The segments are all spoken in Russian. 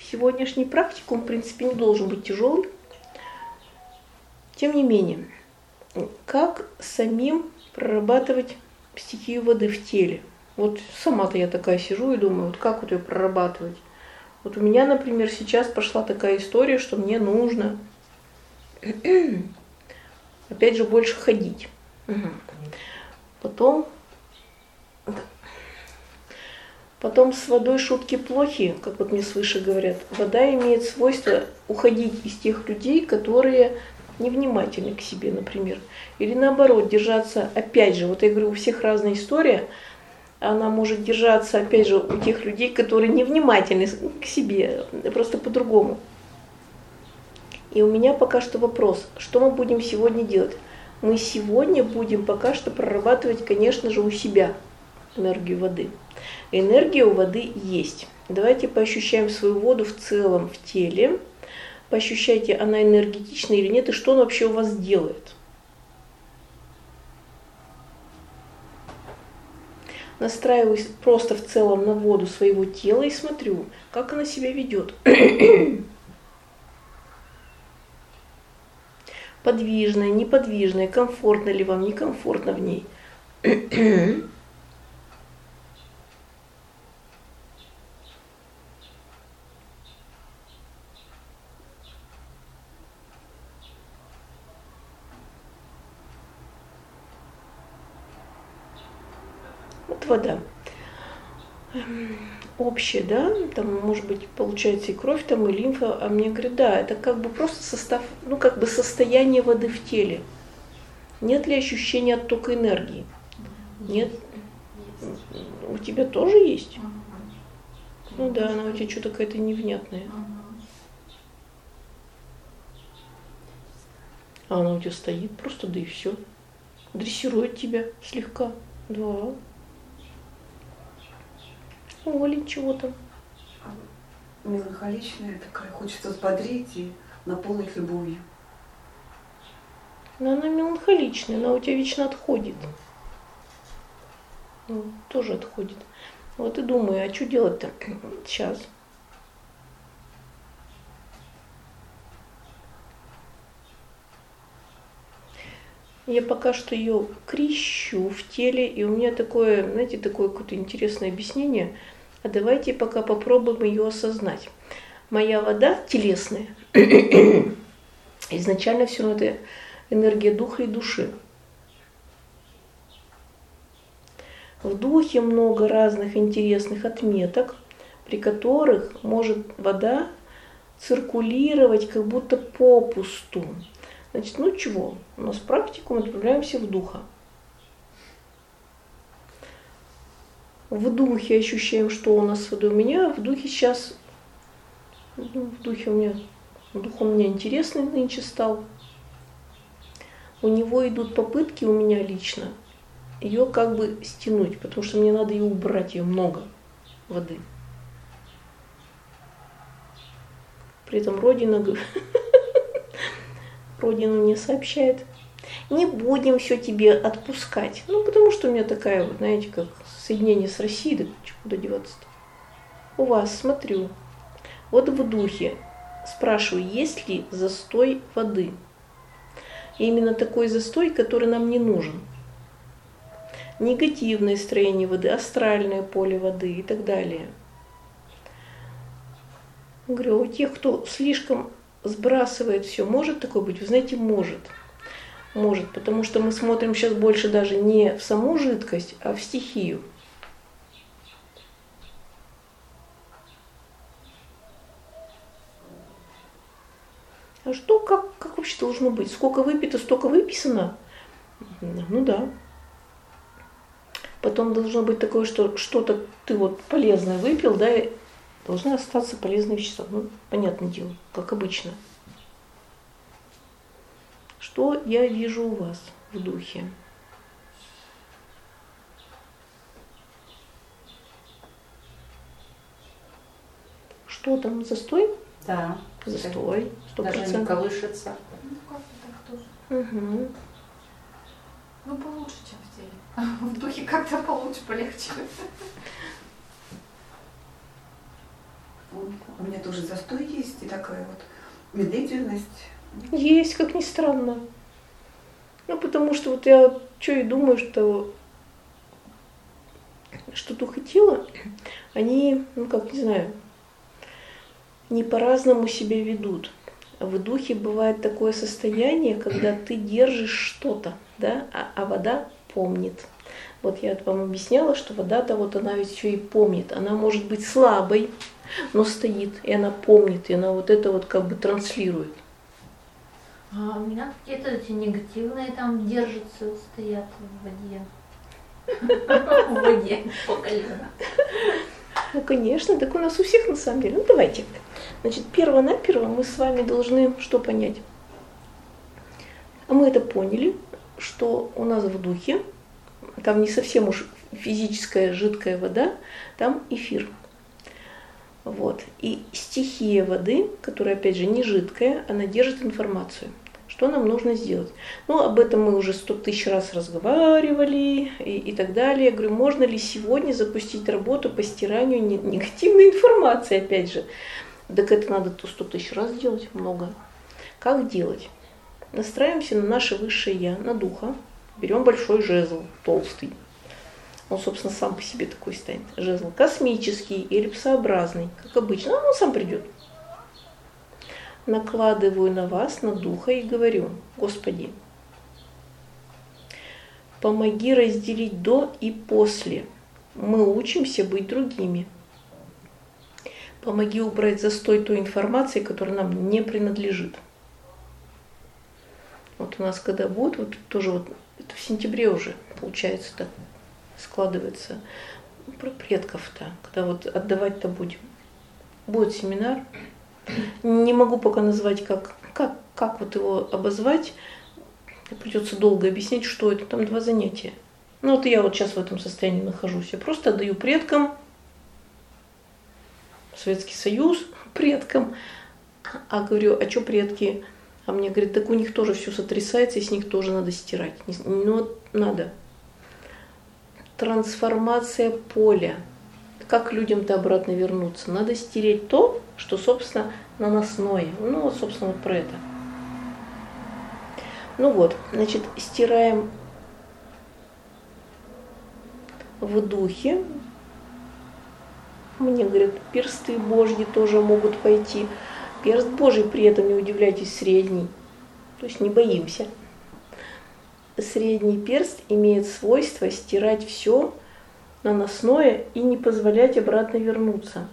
Сегодняшний практикум, в принципе, не должен быть тяжелый. Тем не менее, как самим прорабатывать стихию воды в теле? Вот сама-то я такая сижу и думаю, вот как вот ее прорабатывать? Вот у меня, например, сейчас пошла такая история, что мне нужно опять же больше ходить. Потом с водой шутки плохи, как вот мне свыше говорят. Вода имеет свойство уходить из тех людей, которые невнимательны к себе, например. Или наоборот, держаться, опять же, вот я говорю, у всех разная история, она может держаться, опять же, у тех людей, которые невнимательны к себе, просто по-другому. И у меня пока что вопрос, что мы будем сегодня делать? Мы сегодня будем пока что прорабатывать, конечно же, у себя энергию воды. Энергия у воды есть. Давайте поощущаем свою воду в целом в теле. Поощущайте, она энергетична или нет, и что она вообще у вас делает. Настраиваюсь просто в целом на воду своего тела и смотрю, как она себя ведет. Подвижная, неподвижная, комфортно ли вам, некомфортно в ней. Вот вода. Общая, да, там может быть получается и кровь, там и лимфа, а мне говорят, да, это как бы просто состав, ну как бы состояние воды в теле. Нет ли ощущения оттока энергии? Нет? У тебя тоже есть? Ну да, она у тебя что-то какая-то невнятная. А она у тебя стоит просто, да и все. Дрессирует тебя слегка. Да. Олень, чего там? Меланхоличная такая, хочется взбодрить и наполнить любовью. Но она меланхоличная, она у тебя вечно отходит. Ну, тоже отходит. Вот и думаю, а что делать-то сейчас? Я пока что ее крещу в теле, и у меня такое, знаете, такое какое-то интересное объяснение. А давайте пока попробуем ее осознать. Моя вода телесная, изначально все равно это энергия духа и души. В духе много разных интересных отметок, при которых может вода циркулировать как будто попусту. Значит, ну чего, у нас практикум, отправляемся в духа. В духе ощущаем, что у нас с водой. У меня в духе сейчас, дух у меня интересный нынче стал. У него идут попытки у меня лично ее как бы стянуть, потому что мне надо ее убрать, ее много воды. При этом Родина мне сообщает, не будем все тебе отпускать. Ну, потому что у меня такая, вот, знаете, как соединение с Россией, да куда деваться-то. У вас, смотрю, вот в духе спрашиваю, есть ли застой воды. И именно такой застой, который нам не нужен. Негативное строение воды, астральное поле воды и так далее. Говорю, у тех, кто слишком сбрасывает все, может такое быть? Вы знаете, может. Может, потому что мы смотрим сейчас больше даже не в саму жидкость, а в стихию. А что, как вообще должно быть? Сколько выпито, столько выписано? Ну да. Потом должно быть такое, что что-то ты вот полезное выпил, да, и должны остаться полезные вещества. Ну, понятное дело, как обычно. Что я вижу у вас в духе? Что там, застой? Да. Застой, 100%. Даже не колышется. Ну, как-то так тоже. Угу. Ну, получше, чем в теле. В духе как-то получше, полегче. У меня тоже застой есть и такая вот медлительность. Есть, как ни странно. Ну, потому что вот я что и думаю, что дух и тело, они, ну как, не знаю, не по-разному себя ведут. В духе бывает такое состояние, когда ты держишь что-то, да, а вода помнит. Вот я вам объясняла, что вода-то вот она ведь все и помнит. Она может быть слабой, но стоит, и она помнит, и она вот это вот как бы транслирует. А у меня какие-то эти негативные там держатся, стоят в воде. В воде по колено. Ну, конечно, так у нас у всех на самом деле. Ну, давайте. Значит, перво-наперво мы с вами должны что понять? А мы это поняли, что у нас в духе, там не совсем уж физическая жидкая вода, там эфир. Вот. И стихия воды, которая, опять же, не жидкая, она держит информацию. Что нам нужно сделать? Ну, об этом мы уже 100 тысяч раз разговаривали и так далее. Я говорю, можно ли сегодня запустить работу по стиранию негативной информации, опять же? Так это надо 100 тысяч раз делать, много. Как делать? Настраиваемся на наше высшее Я, на духа. Берем большой жезл, толстый. Он, собственно, сам по себе такой станет. Жезл космический, эллипсообразный, как обычно. Он сам придет. Накладываю на вас, на духа и говорю, Господи, помоги разделить до и после. Мы учимся быть другими. Помоги убрать застой той информации, которая нам не принадлежит. Вот у нас когда будет, вот тоже вот это в сентябре уже, получается, так складывается про предков-то, когда вот отдавать-то будем. Будет семинар. Не могу пока назвать, как вот его обозвать. Придется долго объяснять, что это. Там 2 занятия. Ну вот я вот сейчас в этом состоянии нахожусь. Я просто отдаю предкам, Советский Союз, предкам. А говорю, а что предки? А мне говорят, так у них тоже все сотрясается, и с них тоже надо стирать. Ну, надо. Трансформация поля. Как людям-то обратно вернуться? Надо стереть то, что, собственно, наносное. Ну, вот, собственно, вот про это. Ну вот, значит, стираем в духе. Мне говорят, персты Божьи тоже могут пойти. Перст Божий при этом, не удивляйтесь, средний. То есть не боимся. Средний перст имеет свойство стирать все наносное и не позволять обратно вернуться.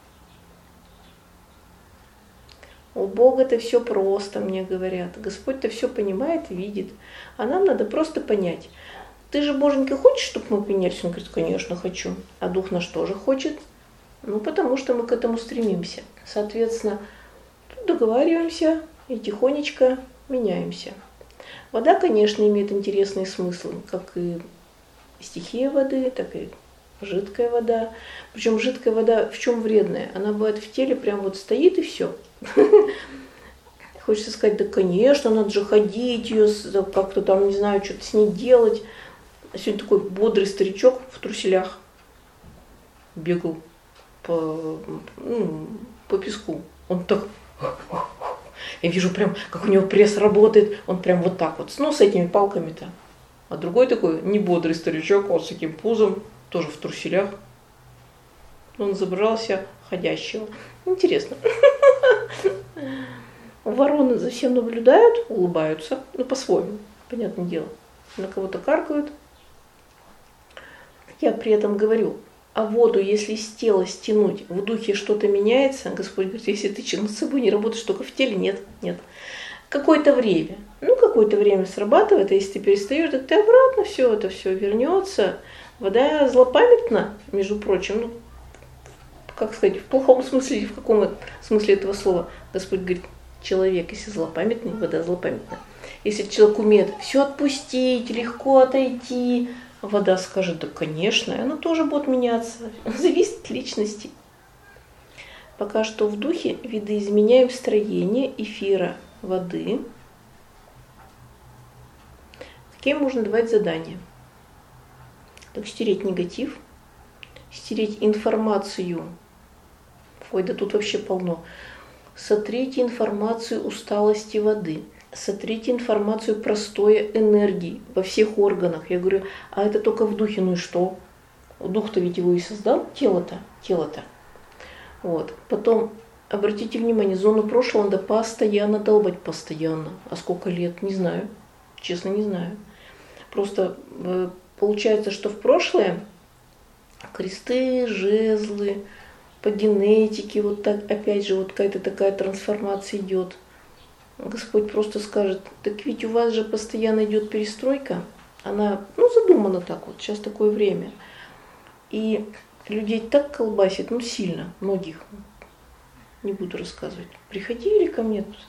У Бога-то все просто, мне говорят. Господь-то все понимает и видит. А нам надо просто понять. Ты же, Боженька, хочешь, чтобы мы поменялись? Он говорит, конечно, хочу. А Дух наш тоже хочет. Ну, потому что мы к этому стремимся. Соответственно, договариваемся и тихонечко меняемся. Вода, конечно, имеет интересные смыслы, как и стихия воды, так и жидкая вода. Причем жидкая вода в чем вредная? Она бывает в теле прям вот стоит и все. Хочется сказать, да, конечно, надо же ходить ее, как-то там, не знаю, что-то с ней делать. Сегодня такой бодрый старичок в труселях бегал по песку. Он так... Я вижу прям, как у него пресс работает. Он прям вот так вот, ну, с этими палками-то. А другой такой, не бодрый старичок, вот с таким пузом, тоже в труселях. Он забрался ходящего. Интересно. Вороны за всем наблюдают, улыбаются, ну, по-своему, понятное дело. На кого-то каркают. Я при этом говорю, а воду, если с тела стянуть, в духе что-то меняется? Господь говорит, если ты над собой не работаешь, только в теле, нет. Какое-то время. Ну, какое-то время срабатывает, а если ты перестаешь, так ты обратно это все вернется. Вода злопамятна, между прочим, ну, как сказать, в плохом смысле или в каком смысле этого слова. Господь говорит, человек, если злопамятный, вода злопамятна. Если человек умеет все отпустить, легко отойти, вода скажет, да, конечно, и она тоже будет меняться. Зависит от личности. Пока что в духе видоизменяем строение эфира воды. Какие можно давать задания? Так, стереть негатив, стереть информацию Ой, да тут вообще полно. Сотрите информацию усталости воды. Сотрите информацию простоя энергии во всех органах. Я говорю, а это только в духе, ну и что? Дух-то ведь его и создал, тело-то. Вот. Потом, обратите внимание, зону прошлого надо постоянно долбать, постоянно. А сколько лет? Не знаю. Честно, не знаю. Просто получается, что в прошлое кресты, жезлы, по генетике, вот так, опять же, вот какая-то такая трансформация идет. Господь просто скажет, так ведь у вас же постоянно идет перестройка, она, задумана так вот, сейчас такое время. И людей так колбасит, сильно, многих, не буду рассказывать. Приходили ко мне тут.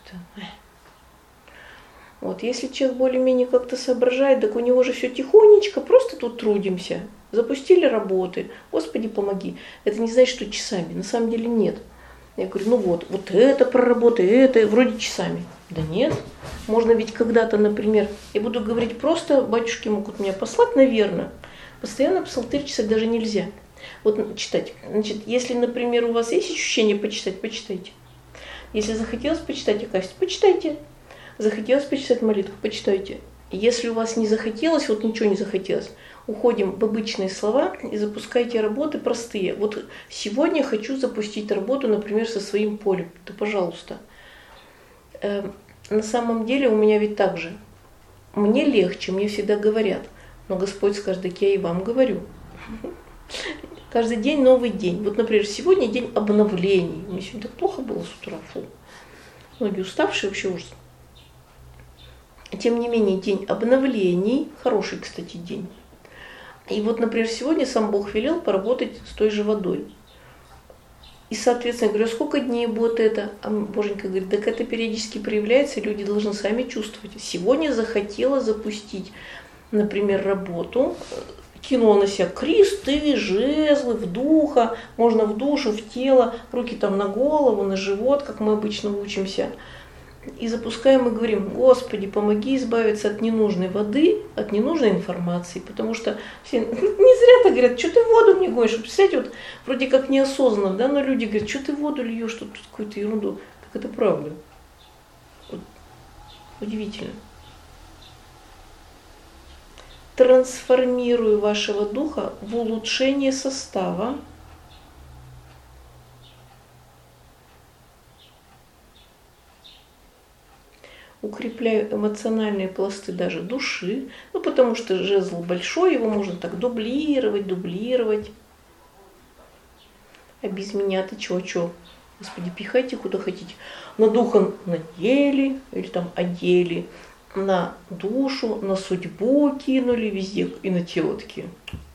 Вот, если человек более-менее как-то соображает, так у него же все тихонечко, просто тут трудимся. Запустили работы, Господи, помоги. Это не значит, что часами, на самом деле нет. Я говорю, вот это проработай, это вроде часами. Да нет, можно ведь когда-то, например, я буду говорить просто, батюшки могут меня послать, наверное. Постоянно псалтырь читать даже нельзя. Вот читать. Значит, если, например, у вас есть ощущение почитать, почитайте. Если захотелось почитать Акафист, почитайте. Захотелось почитать молитву, почитайте. Если у вас не захотелось, вот ничего не захотелось, уходим в обычные слова и запускайте работы простые. Вот сегодня хочу запустить работу, например, со своим полем. Да, пожалуйста. На самом деле у меня ведь так же. Мне легче, мне всегда говорят. Но Господь скажет, так я и вам говорю. Каждый день новый день. Вот, например, сегодня день обновлений. Мне сегодня так плохо было с утра. Фу. Ноги уставшие, вообще ужас. Тем не менее, день обновлений, хороший, кстати, день. И вот, например, сегодня сам Бог велел поработать с той же водой. И, соответственно, я говорю, сколько дней будет это? А Боженька говорит, так это периодически проявляется, люди должны сами чувствовать. Сегодня захотела запустить, например, работу, кинула на себя кресты, жезлы, в духа, можно в душу, в тело, руки там на голову, на живот, как мы обычно учимся. И запускаем и говорим, Господи, помоги избавиться от ненужной воды, от ненужной информации, потому что все не зря так говорят, что ты воду мне гонишь. Представляете, вот вроде как неосознанно, да, но люди говорят, что ты воду льешь, тут какую-то ерунду. Так это правда. Вот. Удивительно. Трансформирую вашего духа в улучшение состава, укрепляю эмоциональные пласты даже души, потому что жезл большой, его можно так дублировать. А без меня ты чё? Господи, пихайте куда хотите. На духа надели или там одели, на душу, на судьбу кинули везде и на тело такие.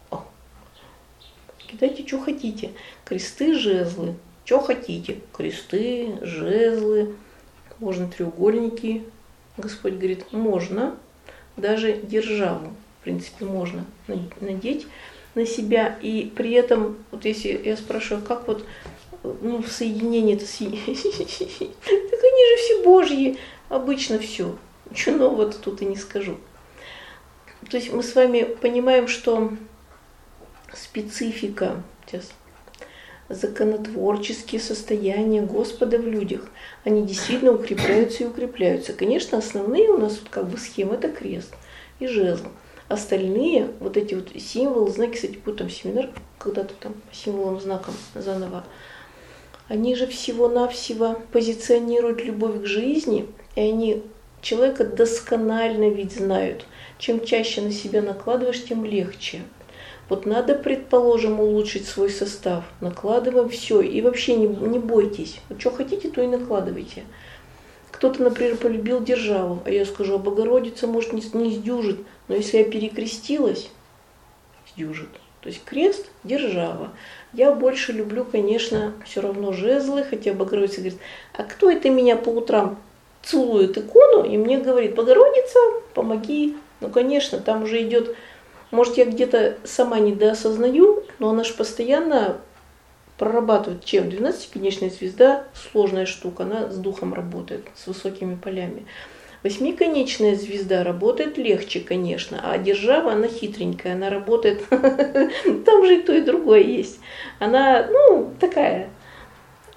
Кидайте, что хотите. Кресты, жезлы. Что хотите. Кресты, жезлы. Можно треугольники. Господь говорит, можно. Даже державу, в принципе, можно надеть на себя. И при этом, вот если я спрашиваю, как вот в соединении это так они же все Божьи. Обычно все. Ничего нового тут и не скажу. То есть мы с вами понимаем, что специфика, сейчас, законотворческие состояния Господа в людях, они действительно укрепляются и укрепляются. Конечно, основные у нас как бы схемы – это крест и жезл. Остальные, вот эти вот символы, знаки, кстати, будет там семинар когда-то там по символам, знакам заново, они же всего-навсего позиционируют любовь к жизни, и они человека досконально ведь знают. Чем чаще на себя накладываешь, тем легче. Вот надо, предположим, улучшить свой состав. Накладываем все. И вообще не бойтесь. Вот что хотите, то и накладывайте. Кто-то, например, полюбил державу, а я скажу, а Богородица, может, не сдюжит. Но если я перекрестилась, сдюжит. То есть крест, держава. Я больше люблю, конечно, все равно жезлы, хотя Богородица говорит, а кто это меня по утрам целует икону и мне говорит, Богородица, помоги. Ну, конечно, там уже идет, может, я где-то сама недоосознаю, но она же постоянно прорабатывает чем? 12-конечная звезда, сложная штука, она с духом работает, с высокими полями. 8-конечная звезда работает легче, конечно, а держава, она хитренькая, она работает, там же и то, и другое есть. Она, такая.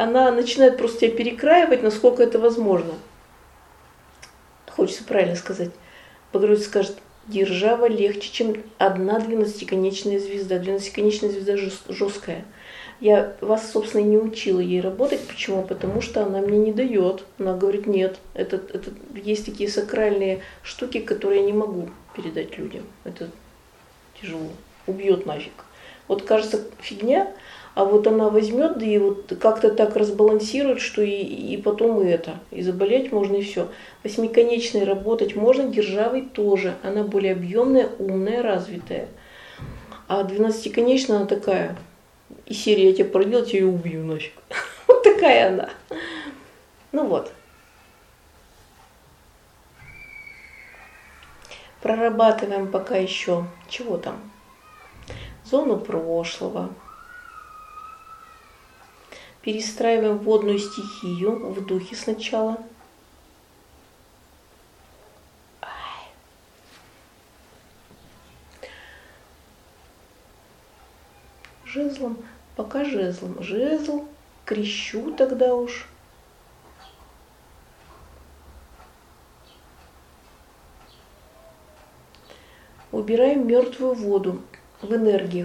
она начинает просто тебя перекраивать, насколько это возможно. Хочется правильно сказать. Богородица скажет, держава легче, чем одна 12-конечная звезда. 12-конечная звезда жесткая. Я вас, собственно, и не учила ей работать. Почему? Потому что она мне не дает. Она говорит, нет, это есть такие сакральные штуки, которые я не могу передать людям. Это тяжело. Убьет нафиг. Вот кажется фигня, а вот она возьмет, да и вот как-то так разбалансирует, что и потом и это. И заболеть можно, и все. 8-конечной работать можно, державой тоже. Она более объемная, умная, развитая. А 12-конечная она такая. И серия я тебя породила, я тебя убью нафиг. Вот такая она. Ну вот. Прорабатываем пока еще. Чего там? Зону прошлого. Перестраиваем водную стихию в духе сначала. Жезлом, пока жезлом. Жезл, крещу тогда уж. Убираем мертвую воду в энергиях.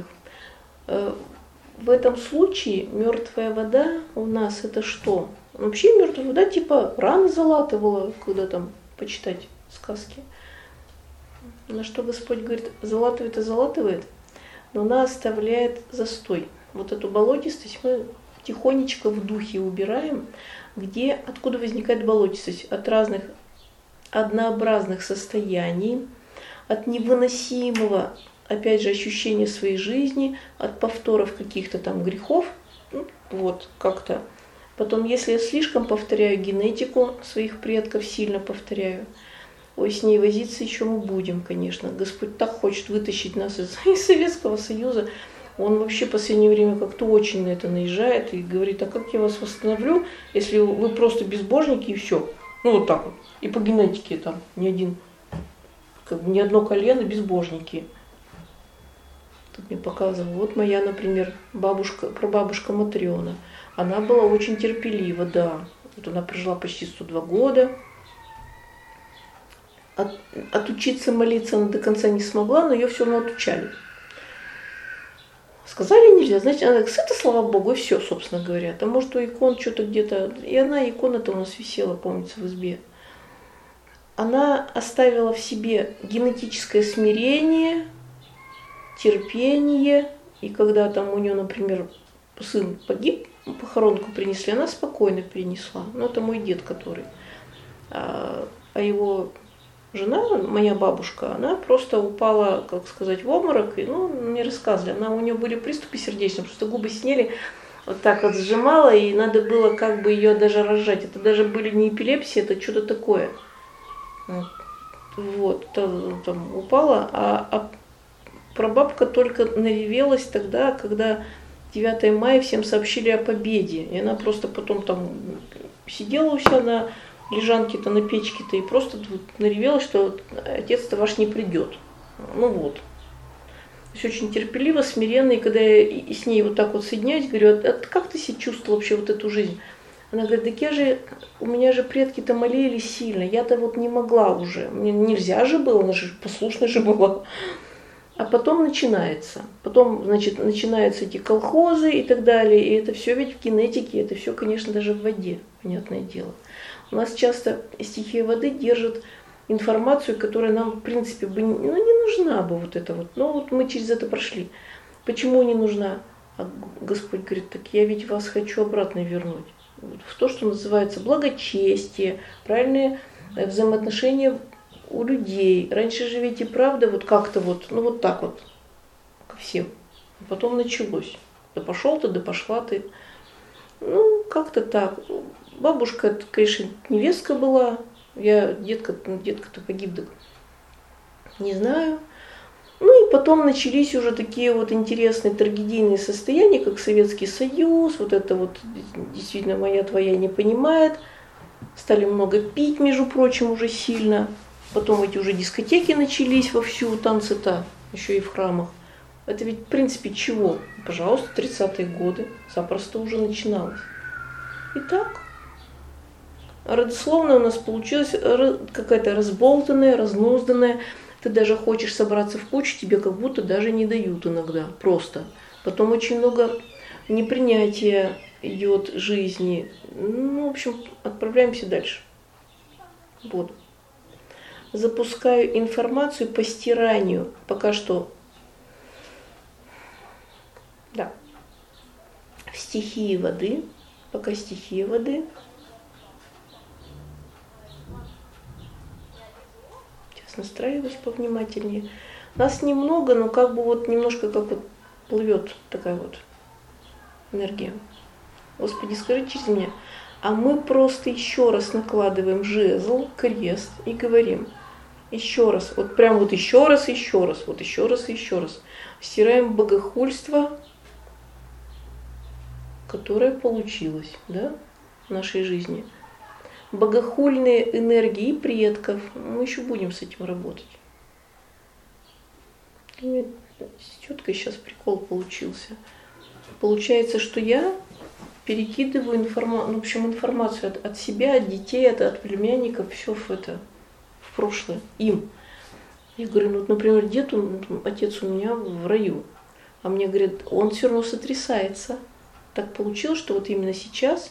В этом случае мертвая вода у нас это что? Вообще мертвая вода типа раны залатывала, когда там почитать сказки. На что Господь говорит, залатывает и залатывает, но она оставляет застой. Вот эту болотистость мы тихонечко в духе убираем, откуда возникает болотистость? От разных однообразных состояний, от невыносимого, опять же, ощущения своей жизни, от повторов каких-то там грехов, вот как-то. Потом, если я слишком повторяю генетику своих предков, сильно повторяю, ой, с ней возиться еще мы будем, конечно. Господь так хочет вытащить нас из Советского Союза. Он вообще в последнее время как-то очень на это наезжает и говорит, а как я вас восстановлю, если вы просто безбожники и все. Ну вот так вот. И по генетике там ни одно колено безбожники. Тут мне показывал. Вот моя, например, прабабушка Матриона. Она была очень терпелива, да. Вот она прожила почти 102 года. Отучиться молиться она до конца не смогла, но ее все равно отучали. Сказали нельзя, значит, она говорит, это слава Богу, и все, собственно говоря. Там, может, у икон что-то где-то... И одна икона-то у нас висела, помнится, в избе. Она оставила в себе генетическое смирение, терпение. И когда там у нее, например, сын погиб, похоронку принесли, она спокойно перенесла. Ну, это мой дед, который. А его жена, моя бабушка, она просто упала, как сказать, в обморок. И, мне рассказывали, у нее были приступы сердечные, просто губы синели, вот так вот сжимала, и надо было как бы ее даже разжать. Это даже были не эпилепсии, это что-то такое. Вот, там упала, а прабабка только наревелась тогда, когда 9 мая всем сообщили о победе. И она просто потом там сидела у себя на лежанке-то, на печке-то, и просто наревелась, что отец-то ваш не придет. Ну вот. То есть очень терпеливо, смиренно, и когда я с ней вот так вот соединяюсь, говорю, а как ты себя чувствовала вообще вот эту жизнь? Она говорит, так у меня же предки-то молились сильно, я-то вот не могла уже, мне нельзя же было, она же послушная же была. А потом начинается. Потом, значит, начинаются эти колхозы и так далее. И это все ведь в генетике, это все, конечно, даже в воде, понятное дело. У нас часто стихия воды держит информацию, которая нам, в принципе, не нужна бы вот это вот. Но вот мы через это прошли. Почему не нужна? А Господь говорит, так я ведь вас хочу обратно вернуть. В то, что называется благочестие, правильные взаимоотношения у людей. Раньше же ведь и правда вот как-то вот, вот так вот ко всем. А потом началось. Да пошел ты, да пошла ты. Как-то так. Бабушка, конечно, невестка была. Детка-то погиб, да не знаю. И потом начались уже такие вот интересные трагедийные состояния, как Советский Союз. Вот это вот действительно моя твоя не понимает. Стали много пить, между прочим, уже сильно. Потом эти уже дискотеки начались вовсю, танцы-то, еще и в храмах. Это ведь в принципе чего? Пожалуйста, 30-е годы, запросто уже начиналось. Итак, родословная у нас получилась какая-то разболтанная, разнузданная. Ты даже хочешь собраться в кучу, тебе как будто даже не дают иногда, просто. Потом очень много непринятия идет жизни. Ну, в общем, отправляемся дальше. Вот. Запускаю информацию по стиранию. Пока что, да, в стихии воды. Пока стихия воды. Сейчас настраиваюсь повнимательнее. Нас немного, но как бы вот немножко как вот плывет такая вот энергия. Господи, скажи через меня. А мы просто еще раз накладываем жезл, крест и говорим. Еще раз, вот прям вот еще раз, вот еще раз, еще раз. Стираем богохульство, которое получилось, да, в нашей жизни. Богохульные энергии предков, мы еще будем с этим работать. С теткой сейчас прикол получился. Получается, что я перекидываю информацию от себя, от детей, от племянников, все в прошлое, им. Я говорю, ну, вот, например, дед, отец у меня в раю. А мне говорят, он все равно сотрясается. Так получилось, что вот именно сейчас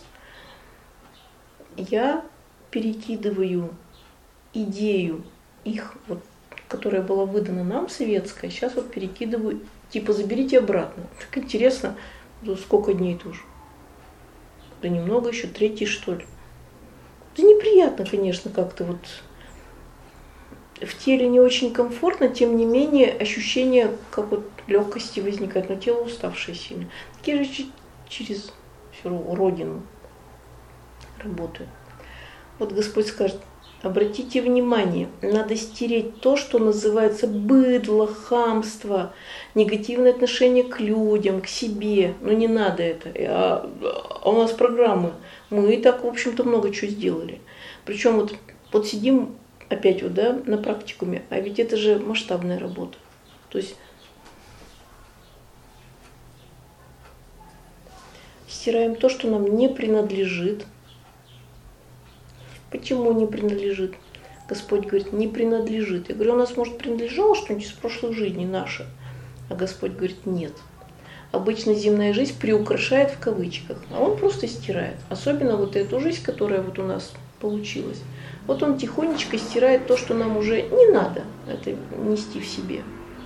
я перекидываю идею их, вот, которая была выдана нам, советская, сейчас вот перекидываю, типа заберите обратно. Так интересно, сколько дней тоже. Да немного еще, 3-й, что ли. Да неприятно, конечно, как-то вот в теле не очень комфортно, тем не менее ощущение как вот легкости возникает, но тело уставшее сильно. Такие же через всю родину работают. Вот Господь скажет, обратите внимание, надо стереть то, что называется быдло, хамство, негативное отношение к людям, к себе. Но не надо это. А у нас программы. Мы и так, в общем-то, много чего сделали. Причем вот сидим опять вот, да, на практикуме, а ведь это же масштабная работа. То есть стираем то, что нам не принадлежит. Почему не принадлежит? Господь говорит, не принадлежит. Я говорю, у нас, может, принадлежало что-нибудь из прошлых жизней наше? А Господь говорит, нет. Обычно земная жизнь приукрашает в кавычках, а Он просто стирает. Особенно вот эту жизнь, которая вот у нас получилась. Вот Он тихонечко стирает то, что нам уже не надо это нести в себе.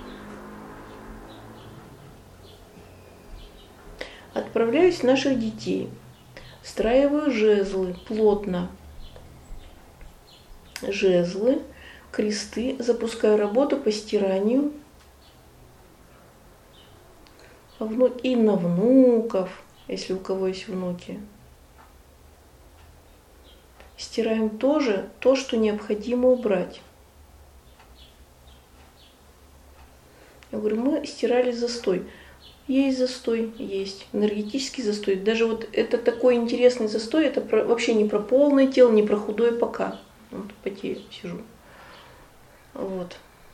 Отправляюсь в наших детей. Встраиваю жезлы плотно. Жезлы, кресты, запускаю работу по стиранию и на внуков, если у кого есть внуки. Стираем тоже то, что необходимо убрать. Я говорю, мы стирали застой. Есть застой, есть энергетический застой. Даже вот это такой интересный застой, это вообще не про полное тело, не про худое пока. Вот потею, сижу. Вот.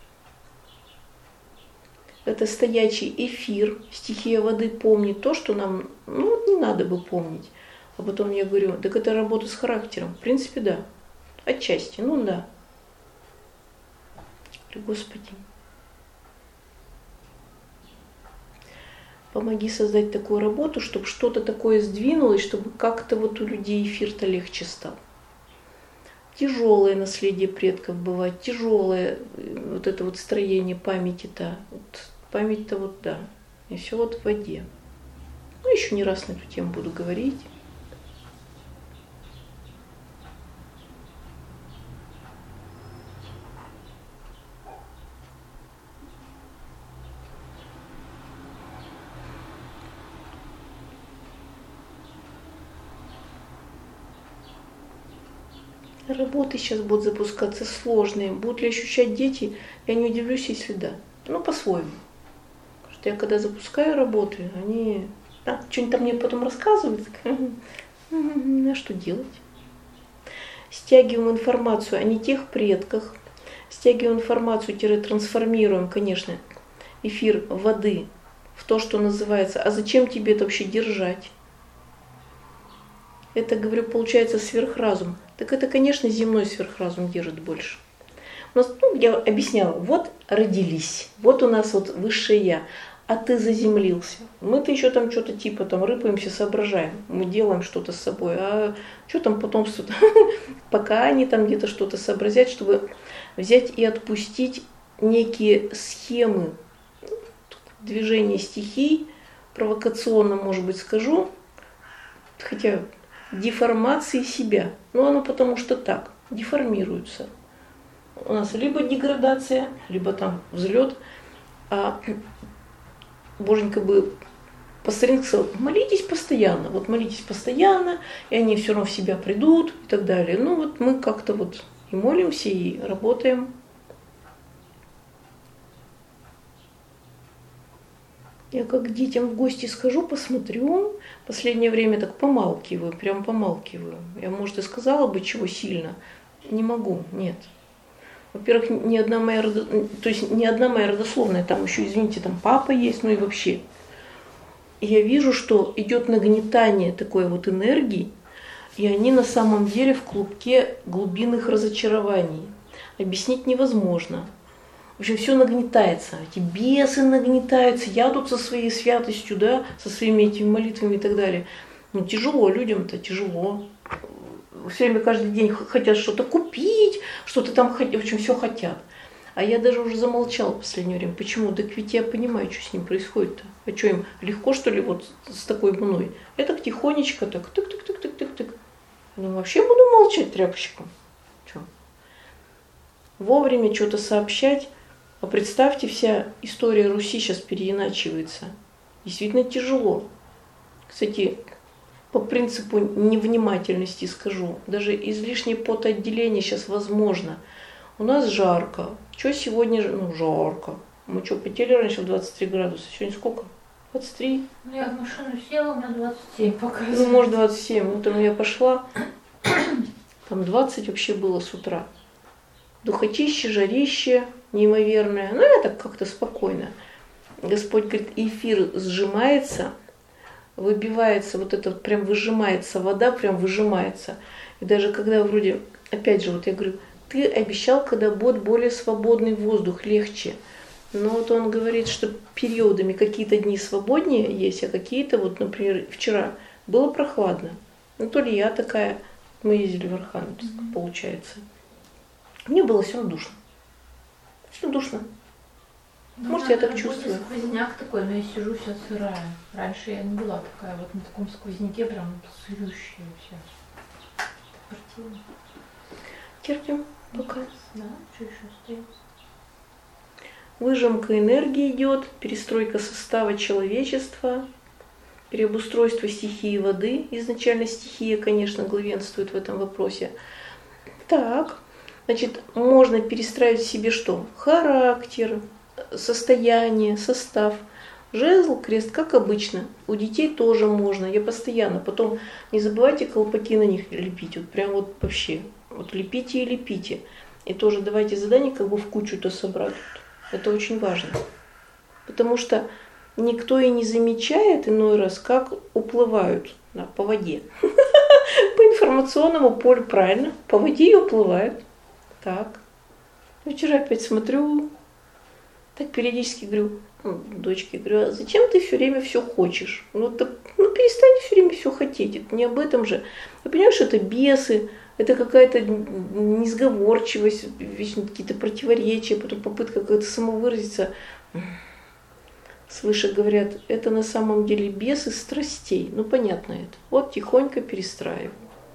Это стоячий эфир, стихия воды помнит то, что нам не надо бы помнить. А потом я говорю, так это работа с характером. В принципе, да. Отчасти, да. Господи. Помоги создать такую работу, чтобы что-то такое сдвинулось, чтобы как-то вот у людей эфир-то легче стал. Тяжелое наследие предков бывает, тяжелое вот это вот строение памяти-то. Вот, память-то вот да. И все вот в воде. Еще не раз на эту тему буду говорить. Работы сейчас будут запускаться сложные. Будут ли ощущать дети? Я не удивлюсь, если да. По-своему. Потому что я когда запускаю работы, они что-нибудь там мне потом рассказывают. А что делать? Стягиваем информацию о не тех предках. Стягиваем информацию-трансформируем, конечно, эфир воды в то, что называется, а зачем тебе это вообще держать? это, говорю, получается сверхразум. Так это, конечно, земной сверхразум держит больше. У нас, я объясняла, вот родились, вот у нас вот высшее я, а ты заземлился. Мы-то еще там что-то типа там рыпаемся, соображаем, мы делаем что-то с собой, а что там потомство-то? Пока они там где-то что-то сообразят, чтобы взять и отпустить некие схемы движения стихий, провокационно, может быть, скажу, хотя деформации себя. Но оно потому что так, деформируется. У нас либо деградация, либо там взлет. А Боженька бы по старинке сказал, молитесь постоянно, вот молитесь постоянно, и они все равно в себя придут и так далее. Ну вот мы как-то вот и молимся, и работаем. Я как к детям в гости схожу, посмотрю, в последнее время так помалкиваю, прям помалкиваю. Я, может, и сказала бы чего сильно, не могу, нет. Во-первых, не одна моя родословная, там еще, извините, там папа есть, ну и вообще. Я вижу, что идет нагнетание такой вот энергии, и они на самом деле в клубке глубинных разочарований. Объяснить невозможно. В общем, все нагнетается, эти бесы нагнетаются, я тут со своей святостью, да, со своими этими молитвами и так далее. Ну, тяжело людям-то, тяжело. Все время каждый день хотят что-то купить, что-то там, в общем, все хотят. А я даже уже замолчала в последнее время. Почему? Так ведь я понимаю, что с ним происходит-то. А что им, легко, что ли, вот с такой мной? Я так тихонечко, так, тык-тык-тык-тык-тык-тык. Ну, вообще буду молчать тряпочком. Что? Вовремя что-то сообщать. А представьте, вся история Руси сейчас переиначивается. Действительно тяжело. Кстати, по принципу невнимательности скажу, даже излишнее потоотделение сейчас возможно. У нас жарко. Что сегодня? Ну, жарко. Мы что, потели раньше в 23 градуса? Сегодня сколько? 23? Ну, я в машину села, у меня 27 показывает. Ну, может, 27. Утром я пошла, там 20 вообще было с утра. Духотище, жарище неимоверное. Ну, я так как-то спокойно. Господь говорит, эфир сжимается, выбивается, вот это вот прям выжимается, вода прям выжимается. И даже когда вроде, опять же, вот я говорю, ты обещал, когда будет более свободный воздух, легче. Но вот он говорит, что периодами какие-то дни свободнее есть, а какие-то, вот, например, вчера было прохладно. Ну, то ли я такая, мы ездили в Архангельск, получается. Мне было все равно душно. Все душно. Ну, может, я так чувствую. Сквозняк такой, но я сижу сейчас сырая. Раньше я не была такая, вот на таком сквозняке прям сырющая вся. Противно. Терпим пока. Да, что еще остается? Выжимка энергии идет, перестройка состава человечества, переобустройство стихии воды. Изначально стихия, конечно, главенствует в этом вопросе. Так, значит, можно перестраивать себе что? Характер, состояние, состав. Жезл, крест, как обычно. У детей тоже можно. Я постоянно. Потом не забывайте колпаки на них лепить. Вот прям вот вообще. Вот лепите и лепите. И тоже давайте задание как бы в кучу-то собрать. Это очень важно. Потому что никто и не замечает иной раз, как уплывают по воде. По информационному полю, правильно. По воде и уплывают. Так. Вчера опять смотрю, так периодически говорю, дочке, говорю, а зачем ты все время все хочешь? Ну перестань все время все хотеть. Это не об этом же. Ты понимаешь, это бесы, это какая-то несговорчивость, вечно какие-то противоречия, потом попытка как-то самовыразиться. Свыше говорят, это на самом деле бесы страстей. Ну понятно это. Вот тихонько перестраиваю.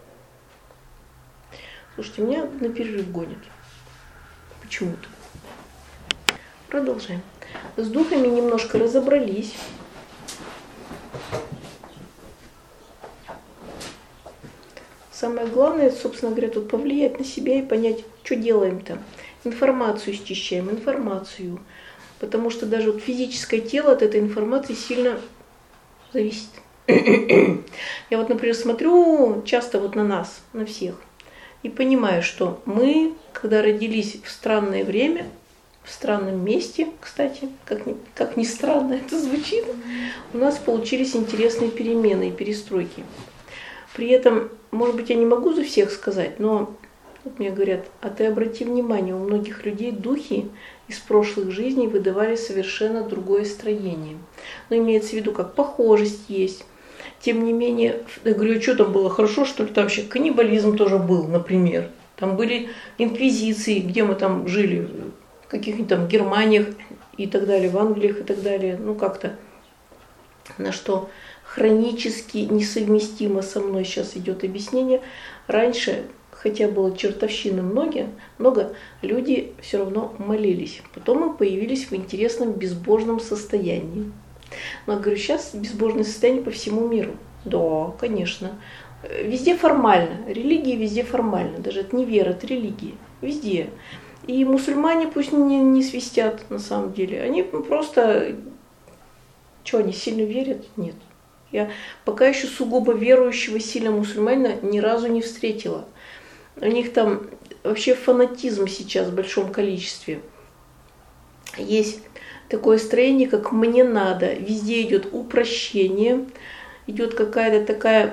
Слушайте, меня на перерыв гонят. Почему-то. Продолжаем. С духами немножко разобрались. Самое главное, собственно говоря, тут повлиять на себя и понять, что делаем-то. Информацию счищаем, информацию. Потому что даже вот физическое тело от этой информации сильно зависит. Я вот, например, смотрю часто вот на нас, на всех, и понимаю, что мы, когда родились в странное время, в странном месте, кстати, как ни странно это звучит, у нас получились интересные перемены и перестройки. При этом, может быть, я не могу за всех сказать, но вот мне говорят, а ты обрати внимание, у многих людей духи из прошлых жизней выдавали совершенно другое строение. Но имеется в виду, как похожесть есть. Тем не менее, я говорю, а что там было, хорошо, что ли? Там вообще каннибализм тоже был, например. Там были инквизиции, где мы там жили, в каких-нибудь там Германиях и так далее, в Англиях и так далее. Ну как-то, на что хронически несовместимо со мной сейчас идет объяснение. Раньше, хотя было чертовщины много, люди все равно молились. Потом мы появились в интересном безбожном состоянии. Но, говорю, сейчас безбожное состояние по всему миру. Да, конечно. Везде формально. Религии везде формально. Даже это не вера, это религия. Везде. И мусульмане пусть не свистят на самом деле. Они просто... Что, они сильно верят? Нет. Я пока еще сугубо верующего сильно мусульманина ни разу не встретила. У них там вообще фанатизм сейчас в большом количестве. Есть такое строение, как «мне надо». Везде идет упрощение, идет какое-то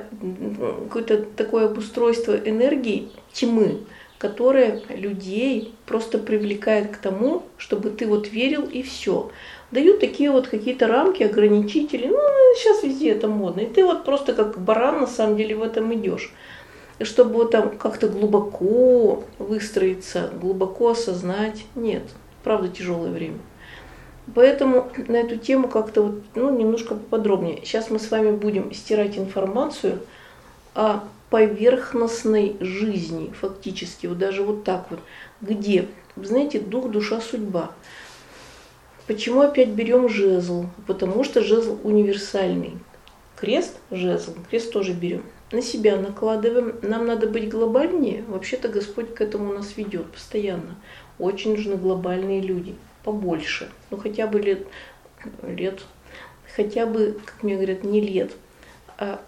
такое обустройство энергии тьмы, которое людей просто привлекает к тому, чтобы ты вот верил и все. Дают такие вот какие-то рамки, ограничители. Ну, сейчас везде это модно. И ты вот просто как баран на самом деле в этом идешь. И чтобы вот там как-то глубоко выстроиться, глубоко осознать. Нет, правда тяжелое время. Поэтому на эту тему как-то вот, немножко поподробнее. Сейчас мы с вами будем стирать информацию о поверхностной жизни, фактически, вот даже вот так вот. Где, вы знаете, дух, душа, судьба. Почему опять берем жезл? Потому что жезл универсальный. Крест, жезл, крест тоже берем. На себя накладываем. Нам надо быть глобальнее. Вообще-то Господь к этому нас ведет постоянно. Очень нужны глобальные люди. Побольше. Ну хотя бы лет. Хотя бы, как мне говорят, не лет, а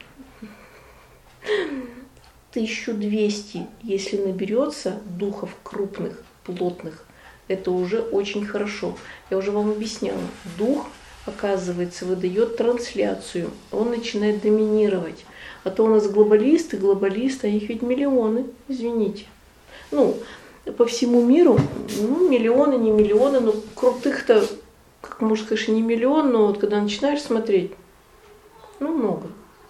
1200, если наберется духов крупных, плотных, это уже очень хорошо. Я уже вам объясняла. Дух, оказывается, выдает трансляцию. Он начинает доминировать. А то у нас глобалисты, а их ведь миллионы, извините. По всему миру, миллионы, не миллионы, но крутых-то, как можно, конечно, не миллион, но вот когда начинаешь смотреть, много.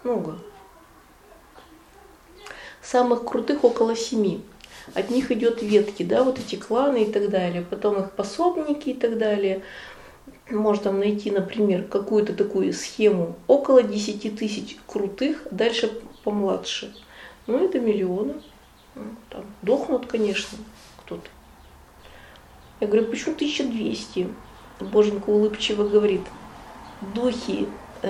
Самых крутых около 7. От них идет ветки, да, вот эти кланы и так далее, потом их пособники и так далее. Можно там найти, например, какую-то такую схему около 10 тысяч крутых, дальше помладше. Это миллионы. Там дохнут, конечно, кто-то. Я говорю, почему 1200? Боженька улыбчиво говорит, духи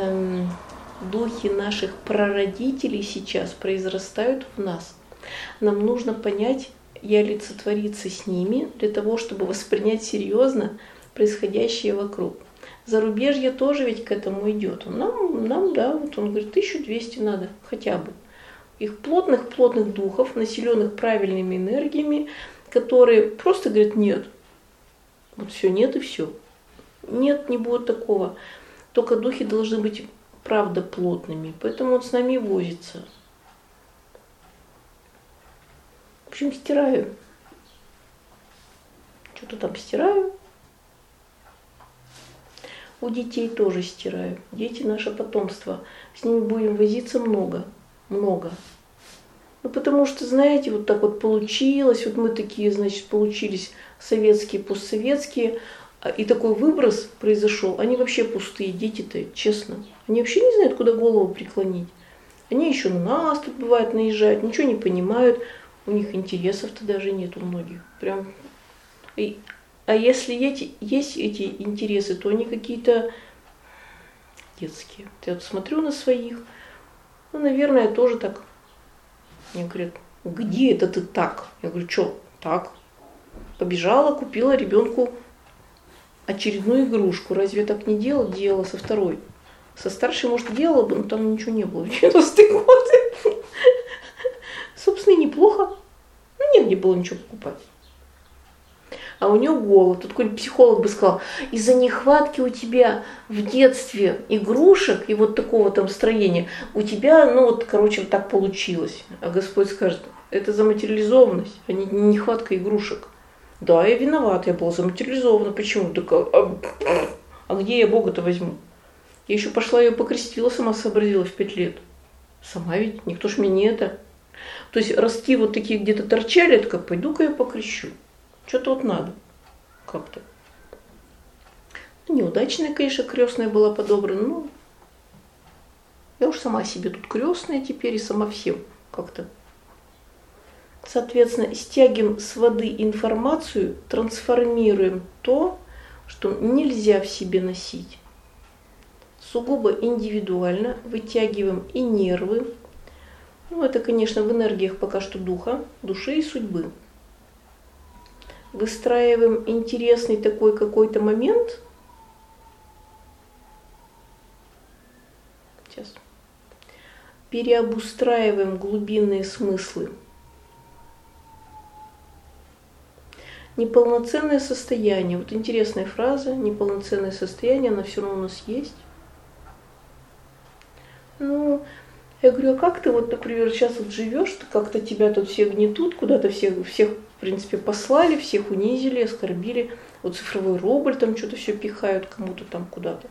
наших прародителей сейчас произрастают в нас. Нам нужно понять и олицетвориться с ними для того, чтобы воспринять серьезно происходящее вокруг. Зарубежье тоже ведь к этому идет. Нам, да, вот он говорит, 1200 надо хотя бы. Их плотных духов, населенных правильными энергиями, которые просто говорят нет. Вот все, нет и все. Нет, не будет такого. Только духи должны быть правда плотными. Поэтому он с нами возится. В общем, стираю. Что-то там стираю. У детей тоже стираю. Дети наше потомство. С ними будем возиться много. Потому что, знаете, вот так вот получилось. Вот мы такие, значит, получились советские, постсоветские. И такой выброс произошел. Они вообще пустые, дети-то, честно. Они вообще не знают, куда голову преклонить. Они еще на нас тут бывает наезжают, ничего не понимают. У них интересов-то даже нет у многих. Прям. А если есть эти интересы, то они какие-то детские. Я вот смотрю на своих, наверное, тоже так. Мне говорят, где это ты так? Я говорю, что так? Побежала, купила ребенку очередную игрушку. Разве я так не делала? Делала со второй. Со старшей, может, делала бы, но там ничего не было. 90-е годы. Собственно, и неплохо. Негде было ничего покупать. а у нее голод. Тут какой-нибудь психолог бы сказал, из-за нехватки у тебя в детстве игрушек и вот такого там строения, у тебя, ну вот, короче, вот так получилось. А Господь скажет, это заматериализованность, а не нехватка игрушек. Да, я виноват, я была заматериализована. Почему? А где я Бога-то возьму? Я еще пошла ее покрестила, сама сообразила в 5 лет. Сама ведь, никто ж мне не это. То есть ростки вот такие где-то торчали, я такая, пойду-ка я покрещу. Что-то вот надо как-то. Неудачная, конечно, крестная была подобрана, но я уж сама себе тут крестная теперь и сама всем как-то. Соответственно, стягиваем с воды информацию, трансформируем то, что нельзя в себе носить. Сугубо индивидуально вытягиваем и нервы. Ну, это, конечно, в энергиях пока что духа, души и судьбы. Выстраиваем интересный такой какой-то момент. Сейчас. Переобустраиваем глубинные смыслы. Неполноценное состояние. Вот интересная фраза. Неполноценное состояние, она все равно у нас есть. Ну, я говорю, а как ты вот, например, сейчас вот живешь, как-то тебя тут все гнетут, куда-то всех, в принципе, послали, всех унизили, оскорбили. Вот цифровой рубль там что-то все пихают кому-то там куда-то.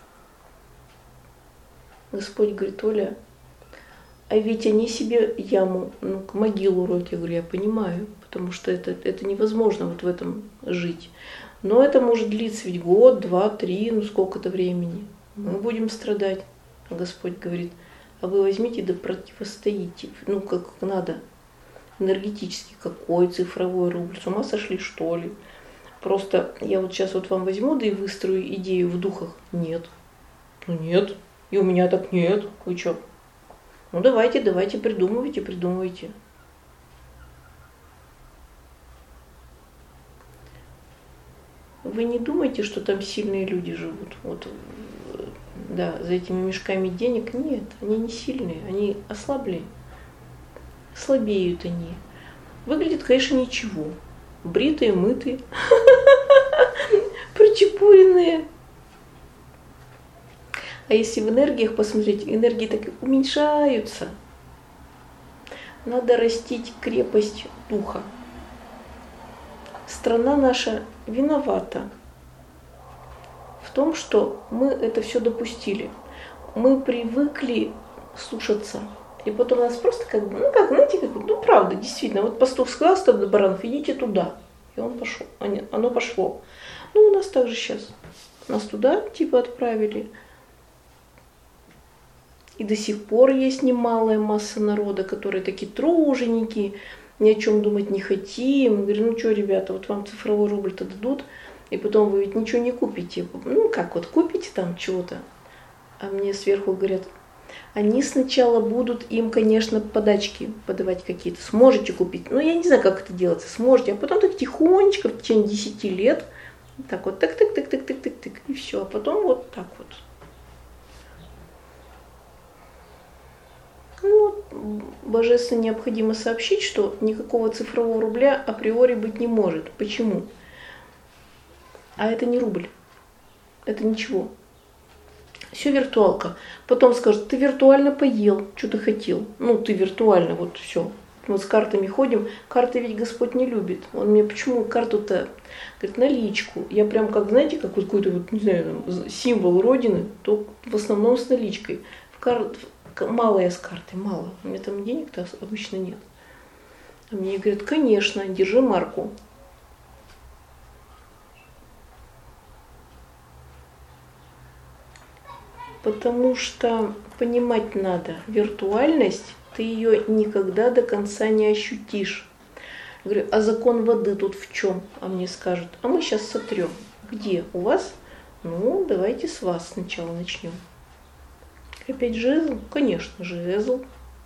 Господь говорит, Оля, а ведь они себе яму, могилу роют. Я говорю, я понимаю, потому что это невозможно вот в этом жить. Но это может длиться ведь год, 2, 3, ну сколько-то времени. Мы будем страдать. А Господь говорит, а вы возьмите да противостоите, ну как надо, энергетически, какой цифровой рубль, с ума сошли что ли? Просто я вот сейчас вот вам возьму, да и выстрою идею в духах. Нет, ну нет, и у меня так нет, вы что? Ну давайте, придумывайте. Вы не думайте, что там сильные люди живут. Вот, да, за этими мешками денег. Нет, они не сильные, они ослабли. Слабеют они. Выглядят, конечно, ничего. Бритые, мытые, прочепуренные. А если в энергиях посмотреть, энергии так и уменьшаются. Надо растить крепость духа. Страна наша виновата в том, что мы это все допустили. Мы привыкли слушаться. И потом нас просто знаете, правда, действительно, вот пастух сказал, стадо баранов, идите туда. И он пошел, оно пошло. Ну, у нас так же сейчас. Нас туда отправили. И до сих пор есть немалая масса народа, которые такие труженики, ни о чем думать не хотим. Я говорю, ну что, ребята, вот вам цифровой рубль-то дадут, и потом вы ведь ничего не купите. Ну как, вот купите там чего-то. А мне сверху говорят, они сначала будут им, конечно, подачки подавать какие-то. Сможете купить. Ну я не знаю, как это делается. Сможете. А потом так тихонечко, в течение 10 лет, так вот, так, и все. А потом вот так вот. Ну, божественно необходимо сообщить, что никакого цифрового рубля априори быть не может. Почему? А это не рубль. Это ничего. Все виртуалка. Потом скажут, ты виртуально поел, что ты хотел. Ну, ты виртуально, вот все. Мы с картами ходим. Карты ведь Господь не любит. Он мне, почему карту-то? Говорит, наличку. Я прям как, знаете, как вот какой-то, вот, не знаю, символ Родины, то в основном с наличкой. Мало я с картой, мало. У меня там денег-то обычно нет. А мне говорят, конечно, держи марку. Потому что понимать надо, виртуальность, ты ее никогда до конца не ощутишь. Я говорю, а закон воды тут в чем? А мне скажут, а мы сейчас сотрем. Где? У вас? Ну, давайте с вас сначала начнем. Опять жезл? Конечно, жезл.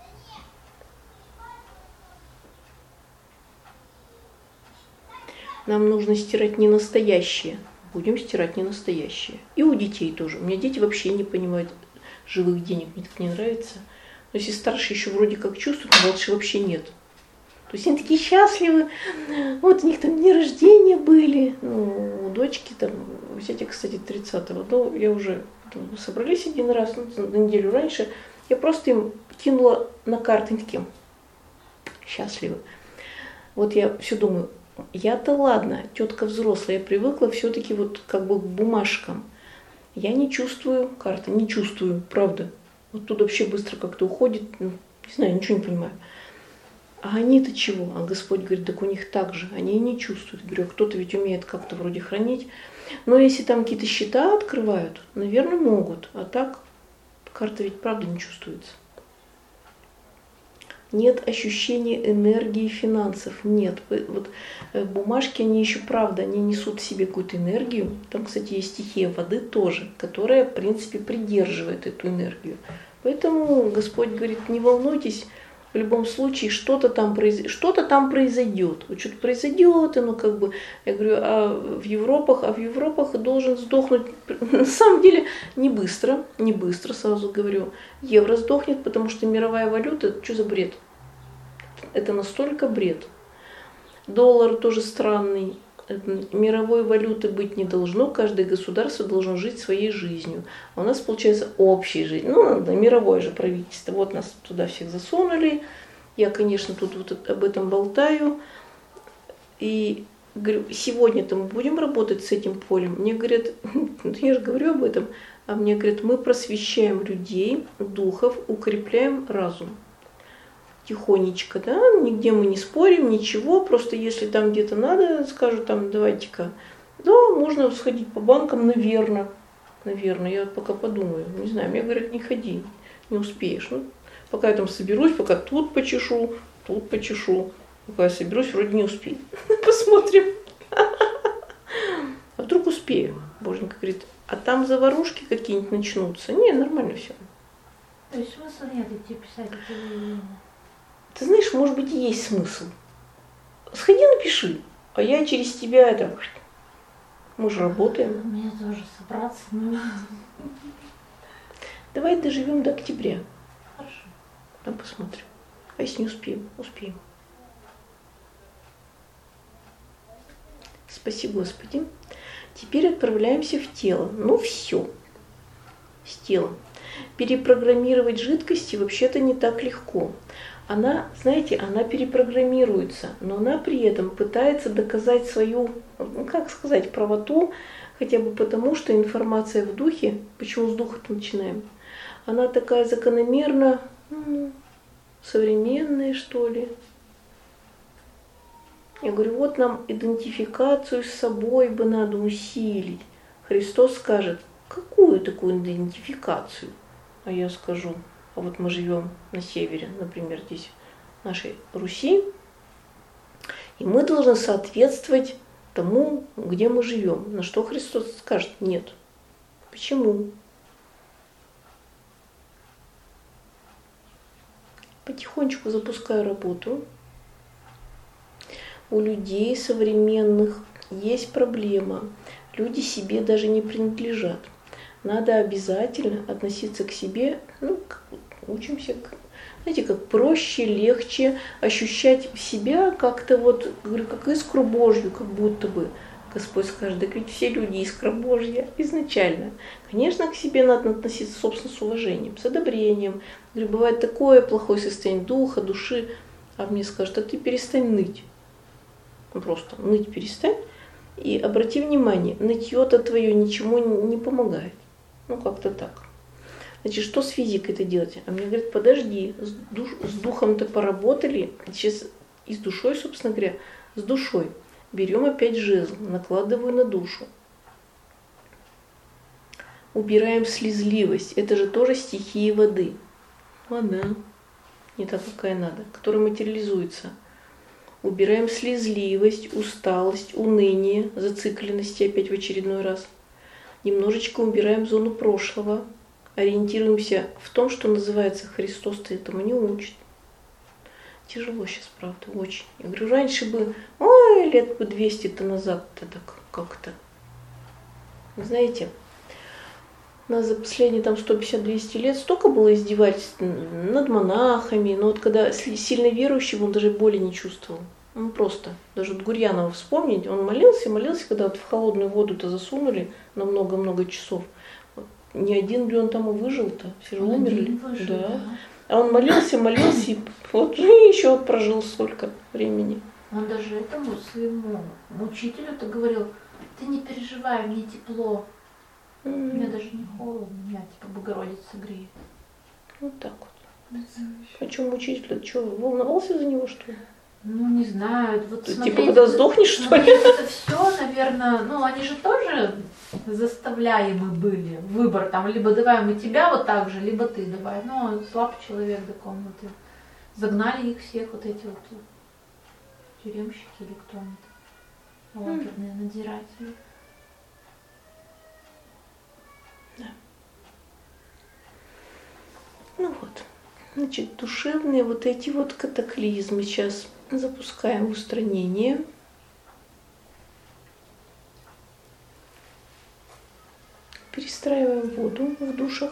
Нам нужно стирать не настоящее. Будем стирать не настоящее. И у детей тоже. У меня дети вообще не понимают живых денег. Мне так не нравится. Но если старшие еще вроде как чувствуют, а младшие вообще нет. То То есть они такие счастливы, вот у них там дни рождения были, ну, у дочки там, взять, кстати, 30-го, ну, я уже собрались один раз, ну, на неделю раньше, я просто им кинула на карты, они такие счастливы. Вот я все думаю, я-то ладно, тетка взрослая, я привыкла все-таки вот как бы к бумажкам. Я не чувствую карты, не чувствую, правда. Вот тут вообще быстро как-то уходит, ну, не знаю, ничего не понимаю. А они-то чего? А Господь говорит, так у них так же, они и не чувствуют. Я говорю, кто-то ведь умеет как-то вроде хранить. Но если там какие-то счета открывают, наверное, могут. А так карта ведь правда не чувствуется. Нет ощущения энергии финансов, нет. Вот бумажки, они еще правда, они несут в себе какую-то энергию. Там, кстати, есть стихия воды тоже, которая, в принципе, придерживает эту энергию. Поэтому Господь говорит, не волнуйтесь, в любом случае что-то там произойдет. Вот что-то произойдет, оно как бы, я говорю, а в Европах должен сдохнуть, на самом деле, не быстро, сразу говорю, евро сдохнет, потому что мировая валюта, что за бред? Это настолько бред. Доллар тоже странный. Мировой валюты быть не должно, каждое государство должно жить своей жизнью. А у нас получается общая жизнь. Ну, мировое же правительство. Вот нас туда всех засунули. Я, конечно, тут вот об этом болтаю. И говорю, сегодня-то мы будем работать с этим полем. Мне говорят, я же говорю об этом, а мне говорят, мы просвещаем людей, духов, укрепляем разум. Тихонечко, да, нигде мы не спорим, ничего, просто если там где-то надо, скажут там, давайте-ка, да, можно сходить по банкам, наверное, я пока подумаю, не знаю, мне говорят, не ходи, не успеешь, ну, пока я там соберусь, пока тут почешу, пока я соберусь, вроде не успею, посмотрим, а вдруг успею, Боженька говорит, а там заварушки какие-нибудь начнутся, не, нормально все. То есть смысл нет идти писать это заявление? Ты знаешь, может быть, и есть смысл. Сходи, напиши, а я через тебя это... Мы же работаем. Мне тоже собраться надо. Давай доживем до октября. Хорошо. Там посмотрим. А если не успеем? Успеем. Спасибо, Господи. Теперь отправляемся в тело. Ну все. С телом. Перепрограммировать жидкости вообще-то не так легко. Она, знаете, она перепрограммируется, но она при этом пытается доказать свою, ну, как сказать, правоту, хотя бы потому, что информация в духе, почему с духа-то начинаем, она такая закономерно современная, что ли. Я говорю, вот нам идентификацию с собой бы надо усилить. Христос скажет, какую такую идентификацию? А я скажу, а вот мы живем на севере, например, здесь в нашей Руси, и мы должны соответствовать тому, где мы живем. На что Христос скажет, нет. Почему? Потихонечку запускаю работу. У людей современных есть проблема. Люди себе даже не принадлежат. Надо обязательно относиться к себе, ну, учимся, знаете, как проще, легче ощущать себя как-то вот, говорю, как искру Божью, как будто бы. Господь скажет, да ведь все люди искра Божья изначально. Конечно, к себе надо относиться, собственно, с уважением, с одобрением. Говорю, бывает такое плохое состояние духа, души, а мне скажут, а ты перестань ныть. Просто ныть перестань. И обрати внимание, нытье-то твое ничему не помогает. Ну, как-то так. Значит, что с физикой-то делать? А мне говорят, подожди, с духом-то поработали, сейчас и с душой, собственно говоря, с душой. Берем опять жезл, накладываю на душу. Убираем слезливость, это же тоже стихия воды. Вода, не та, какая надо, которая материализуется. Убираем слезливость, усталость, уныние, зацикленность опять в очередной раз. Немножечко убираем зону прошлого, ориентируемся в том, что называется Христос-то этому не учит. Тяжело сейчас, правда, очень. Я говорю, раньше бы, ой, лет бы 200-то назад-то так как-то. Знаете, У нас за последние там 150-200 лет столько было издевательств над монахами, но вот когда сильно верующий, он даже боли не чувствовал. Ну просто, даже вот Гурьянова вспомнить, он молился, когда вот в холодную воду-то засунули на много-много часов. Вот, ни один ли он там и выжил-то, все же умерли. Выжил, Да. А он молился, и вот еще вот прожил столько времени. Он даже этому своему учителю-то говорил: ты не переживай, мне тепло. Мне даже не холодно, меня типа Богородица греет. Вот так вот. А что учитель, что, волновался за него, что ли? Ну, не знаю. Вот Типа, когда сдохнешь, что ли? Это все, наверное, ну, они же тоже заставляемы были. Выбор там, либо давай мы тебя вот так же, либо ты давай. Ну, слаб человек до комнаты. Загнали их всех, вот эти вот тюремщики или кто они там, лагерные надзиратели. Да. Ну вот, значит, душевные вот эти вот катаклизмы сейчас запускаем в устранение. Перестраиваем воду в душах.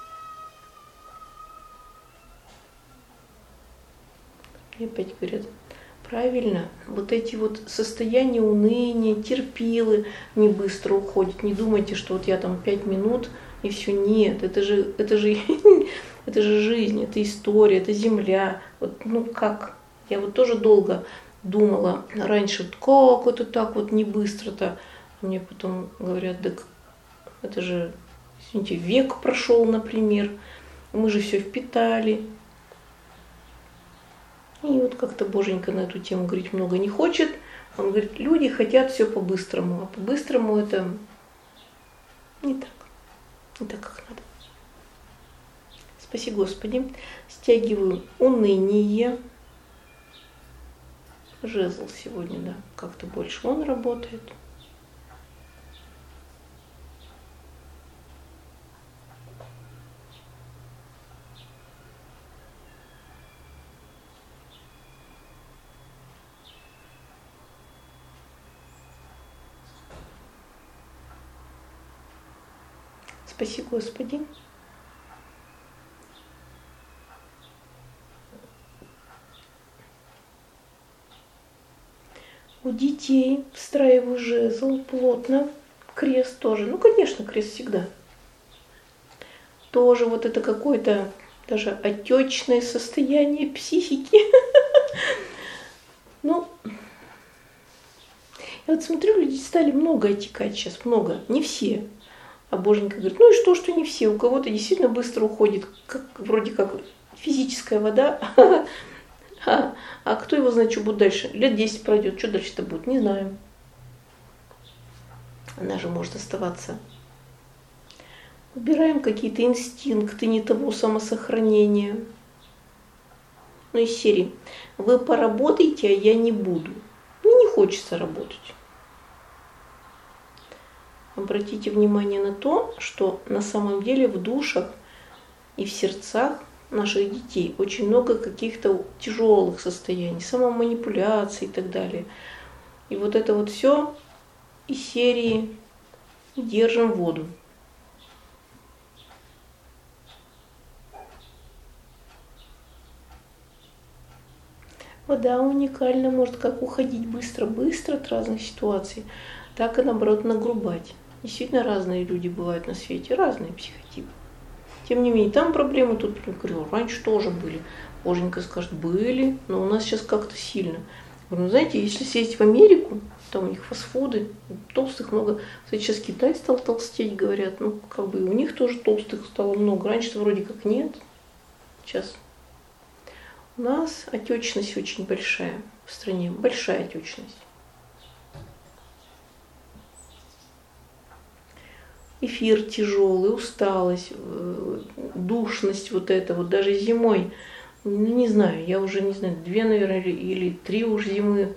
Мне опять говорят, правильно, вот эти вот состояния уныния, терпилы не быстро уходят. Не думайте, что вот я там 5 минут и все. Нет, это же это же жизнь, это история, это земля. Вот, ну как? Я вот тоже долго думала раньше, вот как это так вот не быстро-то. Мне потом говорят, так это же, извините, век прошел, например. Мы же все впитали. И вот как-то Боженька на эту тему говорить много не хочет. Он говорит, люди хотят все по-быстрому, а по-быстрому это не так. Не так, как надо. Спаси Господи. Стягиваю уныние. Жезл сегодня, да, как-то больше он работает. Спаси Господи. У детей встраиваю жезл плотно, крест тоже. Ну, конечно, крест всегда. Тоже вот это какое-то даже отечное состояние психики. Ну, я вот смотрю, люди стали много отекать сейчас, много. Не все. А Боженька говорит, ну и что не все. У кого-то действительно быстро уходит, вроде как физическая вода. А кто его знает, что будет дальше? Лет 10 пройдет, что дальше-то будет? Не знаю. Она же может оставаться. Убираем какие-то инстинкты не того самосохранения. Ну, из серии. Вы поработаете, а я не буду. Мне не хочется работать. Обратите внимание на то, что на самом деле в душах и в сердцах наших детей очень много каких-то тяжелых состояний, самоманипуляции и так далее. И вот это вот все из серии «Держим воду». Вода уникальна, может как уходить быстро-быстро от разных ситуаций, так и наоборот нагрубать. Действительно разные люди бывают на свете, разные психотипы. Тем не менее, там проблемы, тут говорю, раньше тоже были. Боженька скажет, были, но у нас сейчас как-то сильно. Говорю, ну, знаете, если съездить в Америку, там у них фастфуды, толстых много. Кстати, сейчас Китай стал толстеть, говорят. Ну, как бы у них тоже толстых стало много. Раньше-то вроде как нет. Сейчас у нас отечность очень большая в стране, большая отечность. Эфир тяжелый, усталость, душность вот это вот, даже зимой, ну не знаю, я уже не знаю, 2, наверное, или 3 уж зимы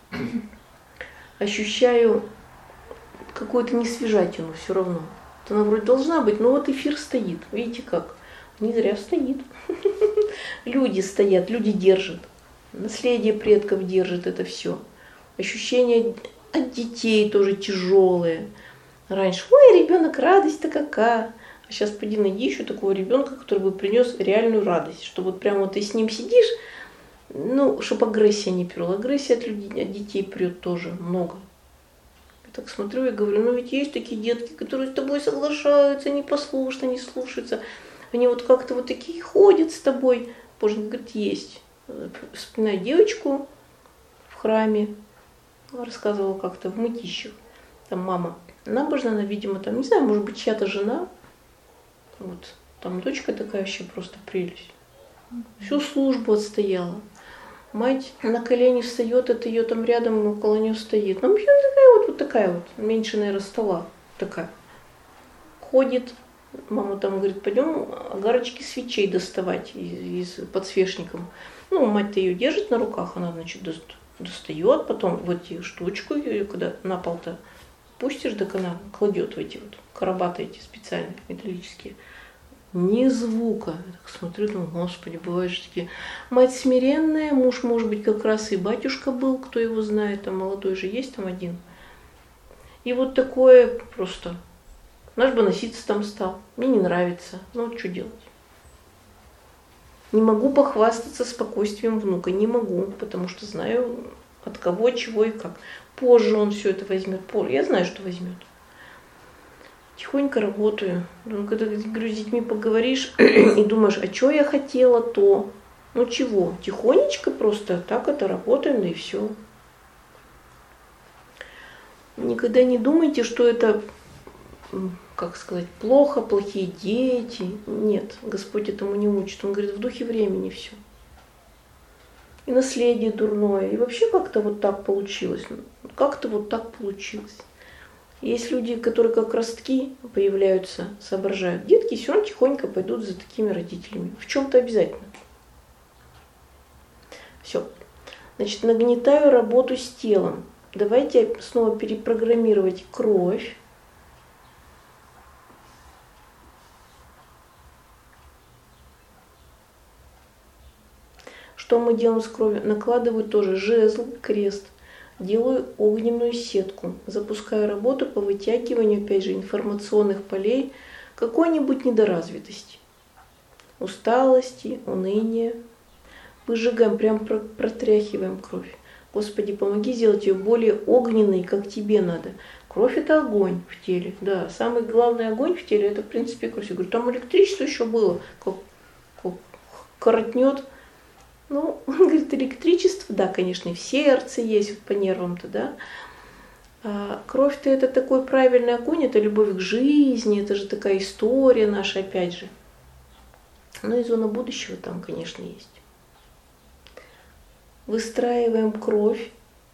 ощущаю какую-то несвежатину все равно. Вот она вроде должна быть, но вот эфир стоит, видите как, не зря стоит. Люди стоят, люди держат, наследие предков держит это все. Ощущения от детей тоже тяжелые. Раньше, ой, ребенок, радость-то какая. А сейчас поди найди еще такого ребенка, который бы принес реальную радость, что вот прям вот ты с ним сидишь, ну, чтобы агрессия не перла. Агрессия от людей, от детей прет тоже много. Я так смотрю и говорю, ну ведь есть такие детки, которые с тобой соглашаются, непослушны, не слушаются. Они вот как-то вот такие ходят с тобой. Боже, говорит, есть. Вспоминаю девочку в храме, рассказывала как-то в Мытищах. Там мама набожная, она, видимо, там, не знаю, может быть, чья-то жена. Вот. Там дочка такая вообще просто прелесть. Всю службу отстояла. Мать на колени встает, это ее там рядом около нее стоит. Ну, вот такая вот, меньше, наверное, стола такая. Ходит. Мама там говорит, пойдем огарочки свечей доставать из подсвечников. Ну, мать-то ее держит на руках, она, значит, достает, потом вот эти штучку, ее когда на пол-то пустишь, так она кладет в эти вот коробаты эти специальные, металлические. Ни звука. Я так смотрю, думаю, Господи, бывает же такие. Мать смиренная, муж, может быть, как раз и батюшка был, кто его знает, там молодой же есть там один. И вот такое просто. Наш бы носиться там стал. Мне не нравится. Ну, вот что делать? Не могу похвастаться спокойствием внука. Не могу, потому что знаю, от кого, чего и как. Позже он все это возьмет. Я знаю, что возьмет. Тихонько работаю. Ну, когда, говорю, с детьми поговоришь и думаешь, а что я хотела, то. Ну чего? Тихонечко просто так это работаем, да и все. Никогда не думайте, что это, как сказать, плохо, плохие дети. Нет, Господь этому не учит. Он говорит, в духе времени все. И наследие дурное. И вообще как-то вот так получилось. Как-то вот так получилось. Есть люди, которые как ростки появляются, соображают. Детки все равно тихонько пойдут за такими родителями. В чем-то обязательно. Все. Значит, нагнетаю работу с телом. Давайте снова перепрограммировать кровь. Что мы делаем с кровью? Накладываю тоже жезл, крест. Делаю огненную сетку. Запускаю работу по вытягиванию, опять же, информационных полей какой-нибудь недоразвитости. Усталости, уныния. Выжигаем, прям протряхиваем кровь. Господи, помоги сделать ее более огненной, как тебе надо. Кровь – это огонь в теле. Да, самый главный огонь в теле – это, в принципе, кровь. Я говорю, там электричество еще было, как коротнет. Ну, он говорит, электричество, да, конечно, и в сердце есть, вот по нервам-то, да. А кровь-то это такой правильный огонь, это любовь к жизни, это же такая история наша, опять же. Ну и зона будущего там, конечно, есть. Выстраиваем кровь,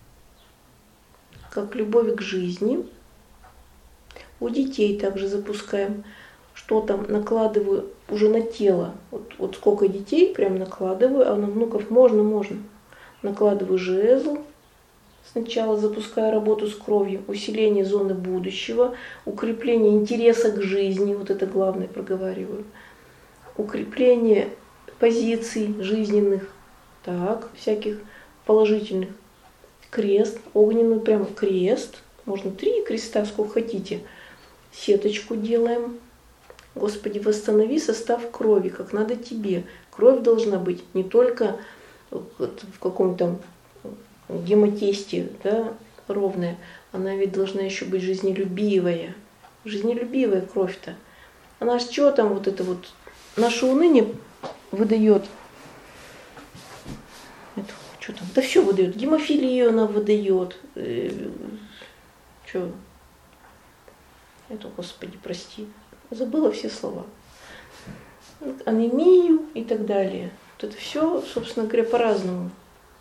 как любовь к жизни. У детей также запускаем, что там накладываю уже на тело. Вот сколько детей прям накладываю, а на внуков можно. Накладываю жезл. Сначала запускаю работу с кровью, усиление зоны будущего, укрепление интереса к жизни, вот это главное проговариваю. Укрепление позиций жизненных, так, всяких положительных. Крест, огненный прям крест, можно 3 креста, сколько хотите. Сеточку делаем. Господи, восстанови состав крови, как надо тебе. Кровь должна быть не только в каком-то гемотесте, да, ровная, она ведь должна еще быть жизнелюбивая. Жизнелюбивая кровь-то. Она ж что там вот это вот, наше уныние выдает. Это, что там? Да все выдает. Гемофилию она выдает. Что? Это, Господи, прости. Забыла все слова. Анемию и так далее. Вот это все, собственно говоря, по-разному.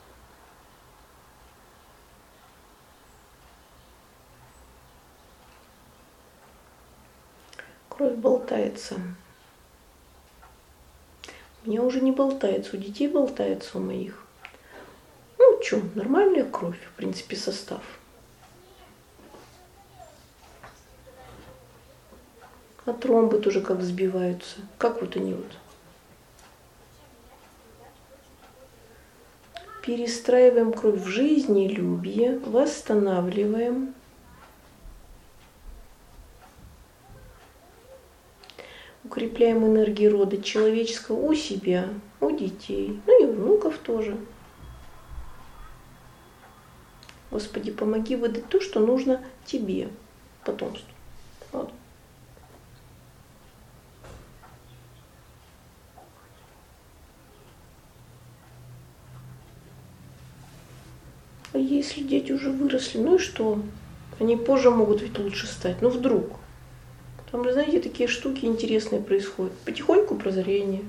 Кровь болтается. У меня уже не болтается, у детей болтается, у моих. Ну что, нормальная кровь, в принципе, состав. А тромбы тоже как взбиваются. Как вот они вот. Перестраиваем кровь в жизнелюбие, восстанавливаем. укрепляем энергии рода человеческого у себя, у детей, ну и у внуков тоже. Господи, помоги выдать то, что нужно тебе, потомству. Вот. А если дети уже выросли, ну и что? Они позже могут ведь лучше стать, ну вдруг. Там, знаете, такие штуки интересные происходят. Потихоньку прозрение.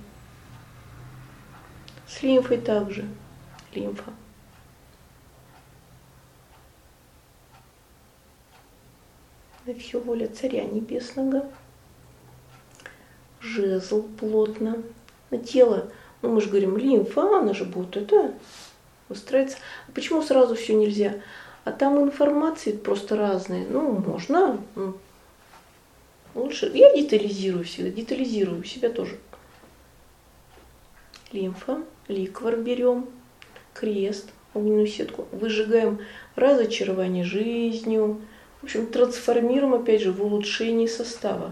С лимфой также. Лимфа. И все, воля Царя Небесного. Жезл плотно. На тело, ну мы же говорим, лимфа, она же будет это устраиваться. А почему сразу все нельзя? А там информации просто разные. Ну, можно. Лучше. Я детализирую всегда, детализирую себя тоже. Лимфа, ликвор берем, крест, огненную сетку. Выжигаем разочарование жизнью. В общем, трансформируем опять же в улучшении состава.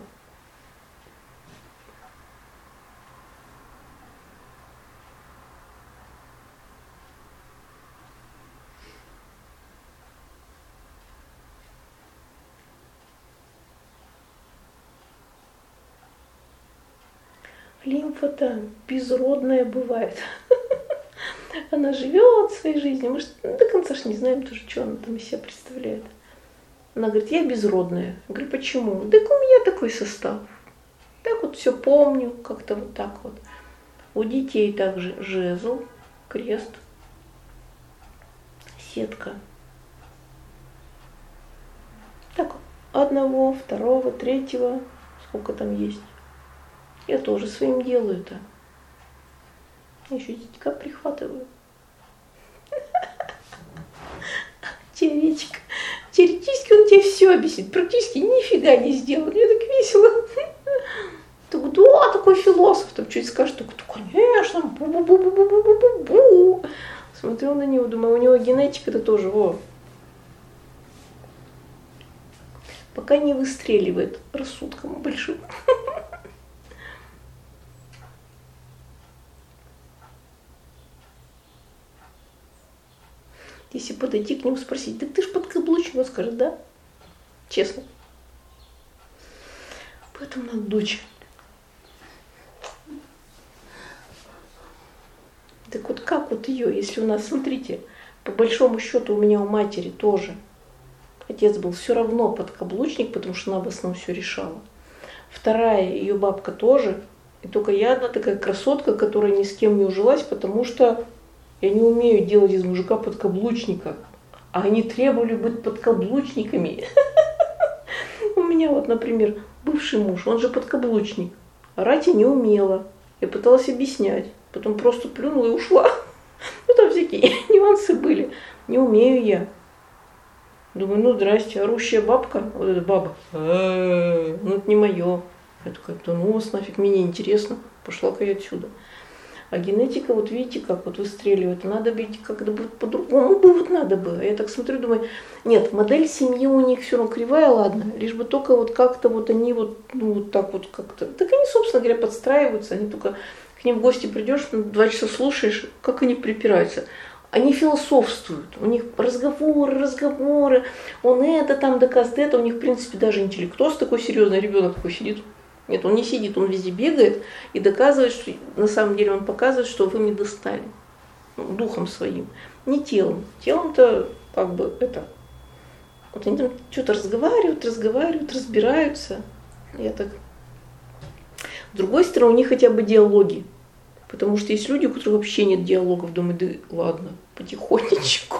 Лимфа-то безродная бывает. Она живет своей жизнью. Мы же до конца ж не знаем тоже, что она там из себя представляет. Она говорит, я безродная. Я говорю, почему? Так у меня такой состав. Так вот все помню, как-то вот так вот. У детей также жезл, крест, сетка. Так, одного, второго, третьего, сколько там есть. Я тоже своим делаю это. Я еще детика прихватываю. Теоретик. Теоретически он тебе все объяснит. Практически нифига не сделал. Мне так весело. Так, да, такой философ. Там что-то скажет, так, конечно, бу-бу-бу-бу-бу-бу-бу. Смотрел на него, думаю, у него генетика-то тоже, во. Пока не выстреливает рассудком большим. Если подойти к нему спросить, так ты ж подкаблучник, он скажет, да? Честно. Поэтому надо дочь. Так вот как вот ее, если у нас, смотрите, по большому счету у меня у матери тоже отец был все равно подкаблучник, потому что она в основном все решала. Вторая, ее бабка тоже. И только я одна такая красотка, которая ни с кем не ужилась, потому что я не умею делать из мужика подкаблучника. А они требовали быть подкаблучниками. У меня вот, например, бывший муж, он же подкаблучник. Орать я не умела. Я пыталась объяснять. Потом просто плюнула и ушла. Ну там всякие нюансы были. Не умею я. Думаю, ну здрасте, орущая бабка. Вот эта баба. Ну это не мое. Я такая, да ну вас нафиг, мне не интересно. Пошла-ка я отсюда. А генетика, вот видите, как вот выстреливает. Надо быть как-то будет по-другому, вот надо бы. А я так смотрю, думаю, нет, модель семьи у них все равно кривая, ладно. Лишь бы только вот как-то вот они вот, ну вот так вот как-то. Так они, собственно говоря, подстраиваются. Они только к ним в гости придешь, 2 часа слушаешь, как они припираются. Они философствуют, у них разговоры, он это там доказывает, это. У них, в принципе, даже интеллектуоз такой серьезный, ребенок такой сидит. Нет, он не сидит, он везде бегает и доказывает, что на самом деле он показывает, что вы мне достали. Ну, духом своим, не телом. Телом-то как бы это. Вот они там что-то разговаривают, разбираются. Я так. С другой стороны, у них хотя бы диалоги. Потому что есть люди, у которых вообще нет диалогов. Думаю, да ладно, потихонечку.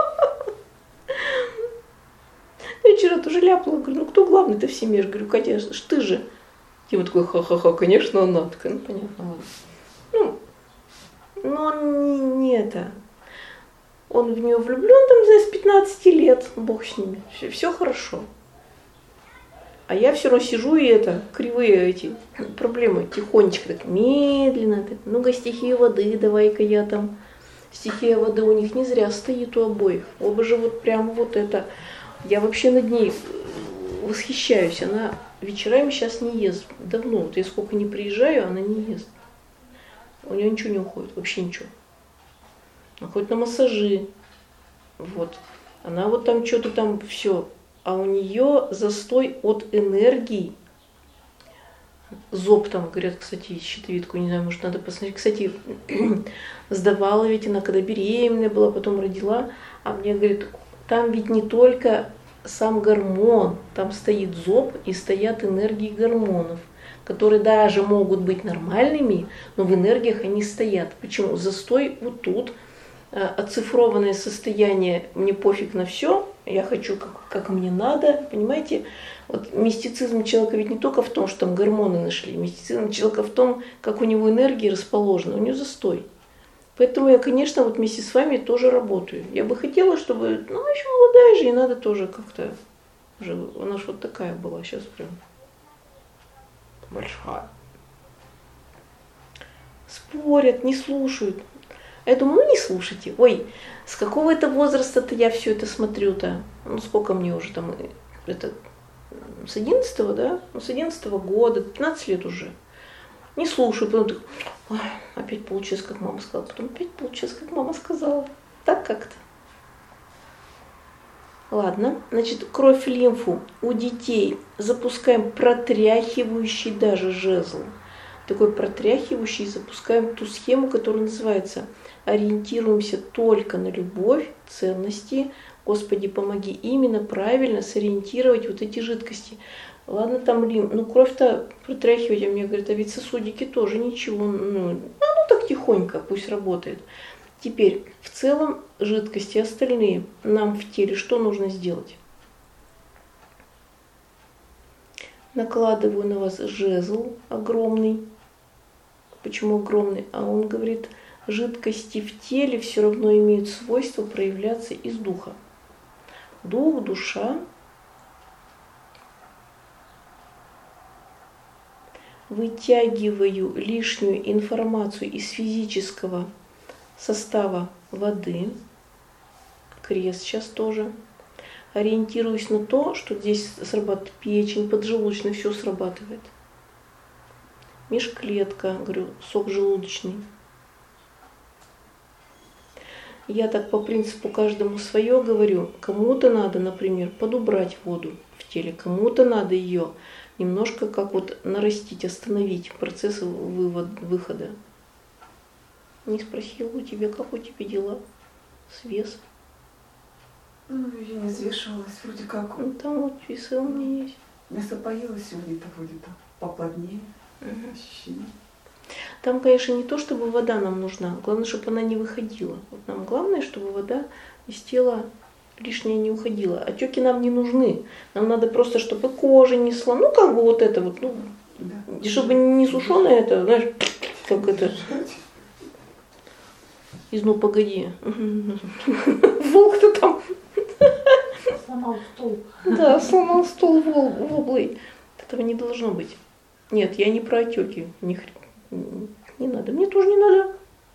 Я вчера тоже ляпала, говорю, ну кто главный-то в семье? Я говорю, конечно, ты же. Тима такой, ха-ха-ха, конечно, она. Такая, ну понятно, ладно. Ну он не это. Он в нее влюблен там, с 15 лет, бог с ними. Все хорошо. А я все равно сижу и это, кривые эти проблемы, тихонечко, так медленно, так, ну-ка стихия воды, давай-ка я там. Стихия воды у них не зря стоит у обоих. Оба же вот прям вот это. Я вообще над ней восхищаюсь. Она вечерами сейчас не ест. Давно. Вот я сколько не приезжаю, она не ест. У нее ничего не уходит, вообще ничего. Она ходит на массажи. Вот. Она вот там что-то там все. А у нее застой от энергии. Зоб там, говорят, кстати, щитовидку, не знаю, может, надо посмотреть. Кстати, сдавала ведь она, когда беременная была, потом родила. А мне говорит, там ведь не только сам гормон, там стоит зоб и стоят энергии гормонов, которые даже могут быть нормальными, но в энергиях они стоят. Почему? Застой вот тут, оцифрованное состояние, мне пофиг на все, я хочу как мне надо, понимаете? Вот мистицизм человека ведь не только в том, что там гормоны нашли, мистицизм человека в том, как у него энергия расположена, у него застой. Поэтому я, конечно, вот вместе с вами тоже работаю. Я бы хотела, чтобы, еще молодая же, и надо тоже как-то, она же вот такая была, сейчас прям большая. Спорят, не слушают. Я думаю, не слушайте. Ой, с какого это возраста-то я все это смотрю-то? Сколько мне уже там, это с 11-го, да? С 11-го года, 15 лет уже. Не слушаю, потом так, ой, опять получилось, как мама сказала, потом опять получилось, как мама сказала. Так как-то. Ладно, значит, кровь, лимфу у детей запускаем протряхивающий даже жезл. Такой протряхивающий, запускаем ту схему, которая называется «Ориентируемся только на любовь, ценности». Господи, помоги именно правильно сориентировать вот эти жидкости. Ладно, там кровь-то протряхивать, а мне говорят, а ведь сосудики тоже ничего, так тихонько, пусть работает. Теперь, в целом, жидкости остальные нам в теле что нужно сделать? Накладываю на вас жезл огромный. Почему огромный? А он говорит, жидкости в теле все равно имеют свойство проявляться из духа. Дух, душа. Вытягиваю лишнюю информацию из физического состава воды. Крест сейчас тоже. Ориентируюсь на то, что здесь срабатывает печень, поджелудочная, все срабатывает. Межклетка, говорю, сок желудочный. Я так по принципу каждому свое говорю. Кому-то надо, например, подубрать воду в теле, кому-то надо ее немножко как вот нарастить, остановить процесс выхода. Не спросила у тебя, как у тебя дела с весом? Я не взвешивалась, вроде как. Там вот весы у меня есть. Мясо поела сегодня-то вроде так поплотнее. Ощущение. Там, конечно, не то, чтобы вода нам нужна, главное, чтобы она не выходила. Вот нам главное, чтобы вода из тела лишняя не уходила. Отеки нам не нужны. Нам надо просто, чтобы кожа несла. Вот это вот. Да. Чтобы не сушеное это, знаешь, как это. Погоди. Волк-то там. Сломал стул. Да, сломал стул воблой. Этого не должно быть. Нет, я не про отеки. Не надо. Мне тоже не надо.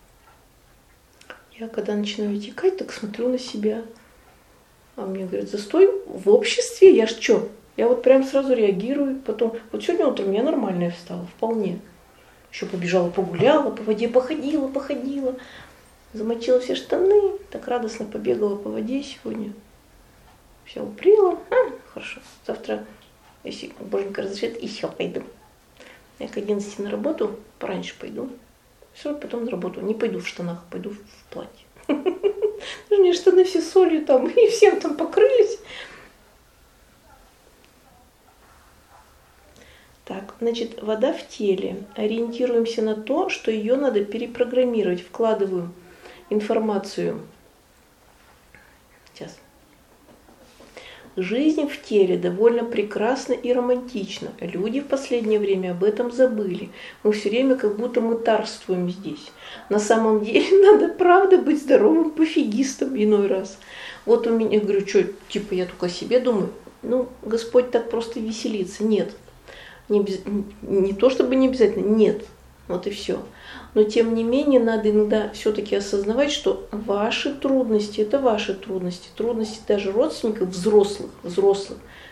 Я когда начинаю отекать, так смотрю на себя. А мне говорят, застой в обществе, я ж чё? Я вот прям сразу реагирую. Потом, вот сегодня утром я нормальная встала, вполне. Еще побежала, погуляла, по воде походила. Замочила все штаны, так радостно побегала по воде сегодня. Все упрела. Хорошо. Завтра, если Боженька разрешит, еще пойду. Я к 11 на работу, пораньше пойду. Все, потом на работу. Не пойду в штанах, пойду в платье. У меня штаны все солью там, и всем там покрылись. Так, значит, вода в теле. Ориентируемся на то, что ее надо перепрограммировать. Вкладываю информацию. Сейчас. Жизнь в теле довольно прекрасна и романтична. Люди в последнее время об этом забыли. Мы все время как будто мытарствуем здесь. На самом деле надо, правда, быть здоровым пофигистом иной раз. Вот у меня, говорю, что, типа я только о себе думаю. Господь так просто веселится. Нет. Не то чтобы не обязательно, нет. Вот и все. Но тем не менее надо иногда все-таки осознавать, что ваши трудности – это ваши трудности. Трудности даже родственников взрослых,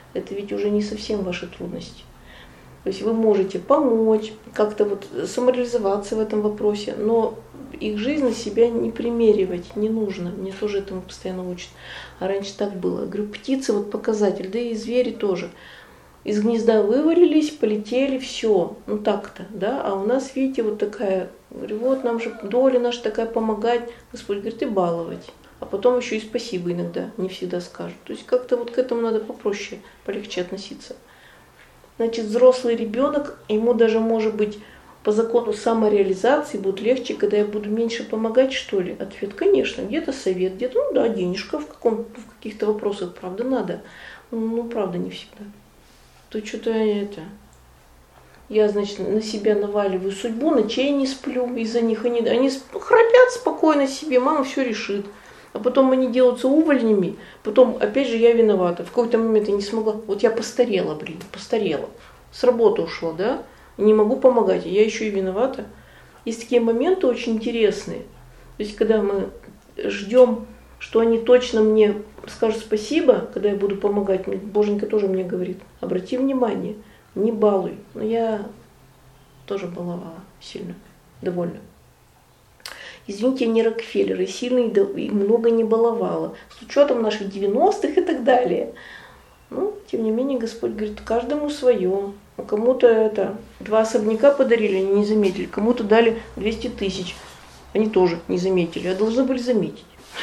это ведь уже не совсем ваши трудности. То есть вы можете помочь, как-то вот самореализоваться в этом вопросе, но их жизнь на себя не примеривать не нужно. Мне тоже этому постоянно учат. А раньше так было. Я говорю, птицы вот показатель, да и звери тоже. Из гнезда вывалились, полетели, все. Ну так-то, да. А у нас, видите, вот такая, говорю, вот нам же доля наша такая помогать. Господь говорит, и баловать. А потом еще и спасибо иногда, не всегда скажут. То есть как-то вот к этому надо попроще, полегче относиться. Значит, взрослый ребенок, ему даже, может быть, по закону самореализации будет легче, когда я буду меньше помогать, что ли? Ответ, конечно, где-то совет, где-то, ну да, денежка в каких-то вопросах, правда, надо. Ну, правда, не всегда. То что-то это... Я, значит, на себя наваливаю судьбу, ночей не сплю из-за них. Они храпят спокойно себе, мама все решит. А потом они делаются увольнями, потом опять же я виновата. В какой-то момент я не смогла, вот я постарела, постарела. С работы ушла, да, и не могу помогать, я еще и виновата. Есть такие моменты очень интересные. То есть когда мы ждем, что они точно мне скажут спасибо, когда я буду помогать, Боженька тоже мне говорит, обрати внимание, не балуй. Но я тоже баловала сильно, довольно. Извините, я не Рокфеллер, и сильно и много не баловала, с учетом наших 90-х и так далее. Ну, тем не менее, Господь говорит, каждому свое. Кому-то это 2 особняка подарили, они не заметили, кому-то дали 200 тысяч, они тоже не заметили, а должны были заметить.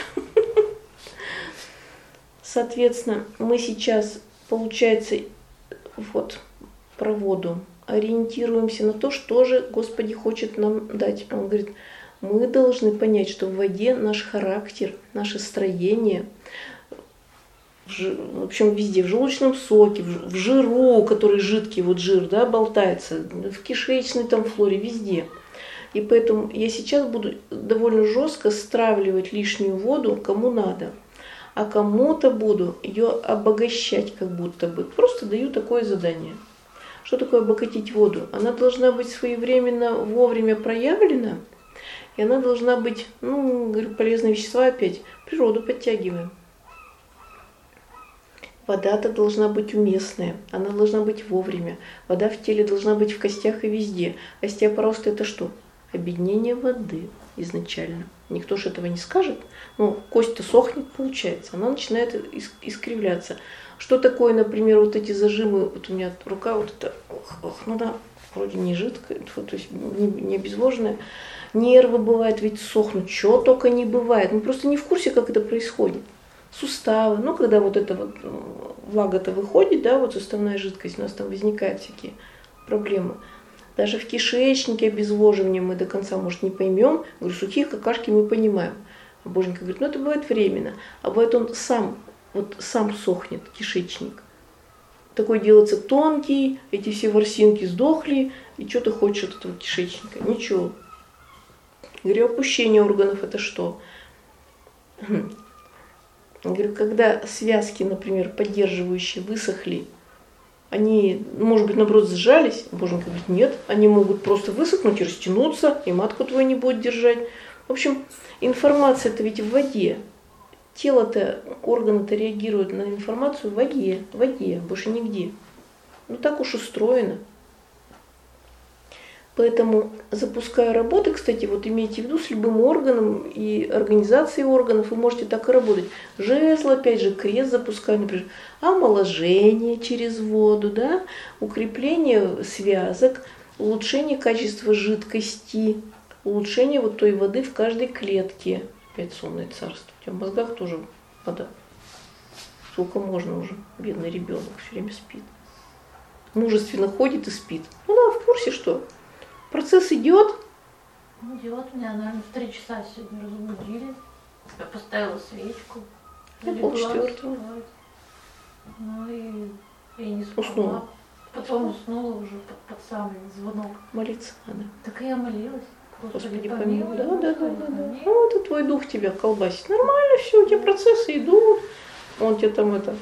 Соответственно, мы сейчас, получается, вот про воду, ориентируемся на то, что же Господи хочет нам дать. Он говорит, мы должны понять, что в воде наш характер, наше строение, в общем, везде, в желудочном соке, в жиру, который жидкий, вот жир, да, болтается, в кишечной там флоре, везде. И поэтому я сейчас буду довольно жестко стравливать лишнюю воду, кому надо. А кому-то буду ее обогащать как будто бы. Просто даю такое задание. Что такое обогатить воду? Она должна быть своевременно, вовремя проявлена. И она должна быть, ну, говорю, полезные вещества опять, природу подтягиваем. Вода-то должна быть уместная, она должна быть вовремя. Вода в теле должна быть в костях и везде. Остеопороз это что? Обеднение воды изначально. Никто же этого не скажет. Ну, кость-то сохнет, получается, она начинает искривляться. Что такое, например, вот эти зажимы, вот у меня рука вот это, ну да, вроде не жидкая, то есть не обезвоженная. Нервы бывают, ведь сохнут, чего только не бывает. Мы просто не в курсе, как это происходит. Суставы, ну когда вот эта вот влага-то выходит, да, вот суставная жидкость, у нас там возникают всякие проблемы. Даже в кишечнике обезвоживание мы до конца, может, не поймем. Говорю, сухие какашки мы понимаем. А Боженька говорит, ну это бывает временно. А бывает он сам сохнет, кишечник. Такой делается тонкий, эти все ворсинки сдохли, и что ты хочешь от этого кишечника? Ничего. Говорю, опущение органов это что? Говорю, когда связки, например, поддерживающие, высохли, они, может быть, наоборот, сжались, Боженька говорит, нет, они могут просто высохнуть и растянуться, и матку твою не будет держать. В общем, информация-то ведь в воде. Тело-то, органы-то реагируют на информацию в воде, больше нигде. Ну так уж устроено. Поэтому запуская работы, кстати, вот имейте в виду, с любым органом и организацией органов вы можете так и работать. Жезл, опять же, крест запускаю, например, омоложение через воду, да, укрепление связок, улучшение качества жидкости, улучшение вот той воды в каждой клетке. Опять сонное царство. У тебя в мозгах тоже вода. Сколько можно уже, бедный ребенок все время спит. Мужественно ходит и спит. Ну да, в курсе, что процесс идет. Идет, меня, наверное, в 3 часа сегодня разбудили. Я поставила свечку. Я 3:30. Ну и не спала. Уснула. Потом уснула уже под самый звонок. Молиться надо. Так и я молилась. Господи, помилуй. Да. Ну, это твой дух тебя колбасит. Нормально все, у тебя процессы идут. Он тебе там это...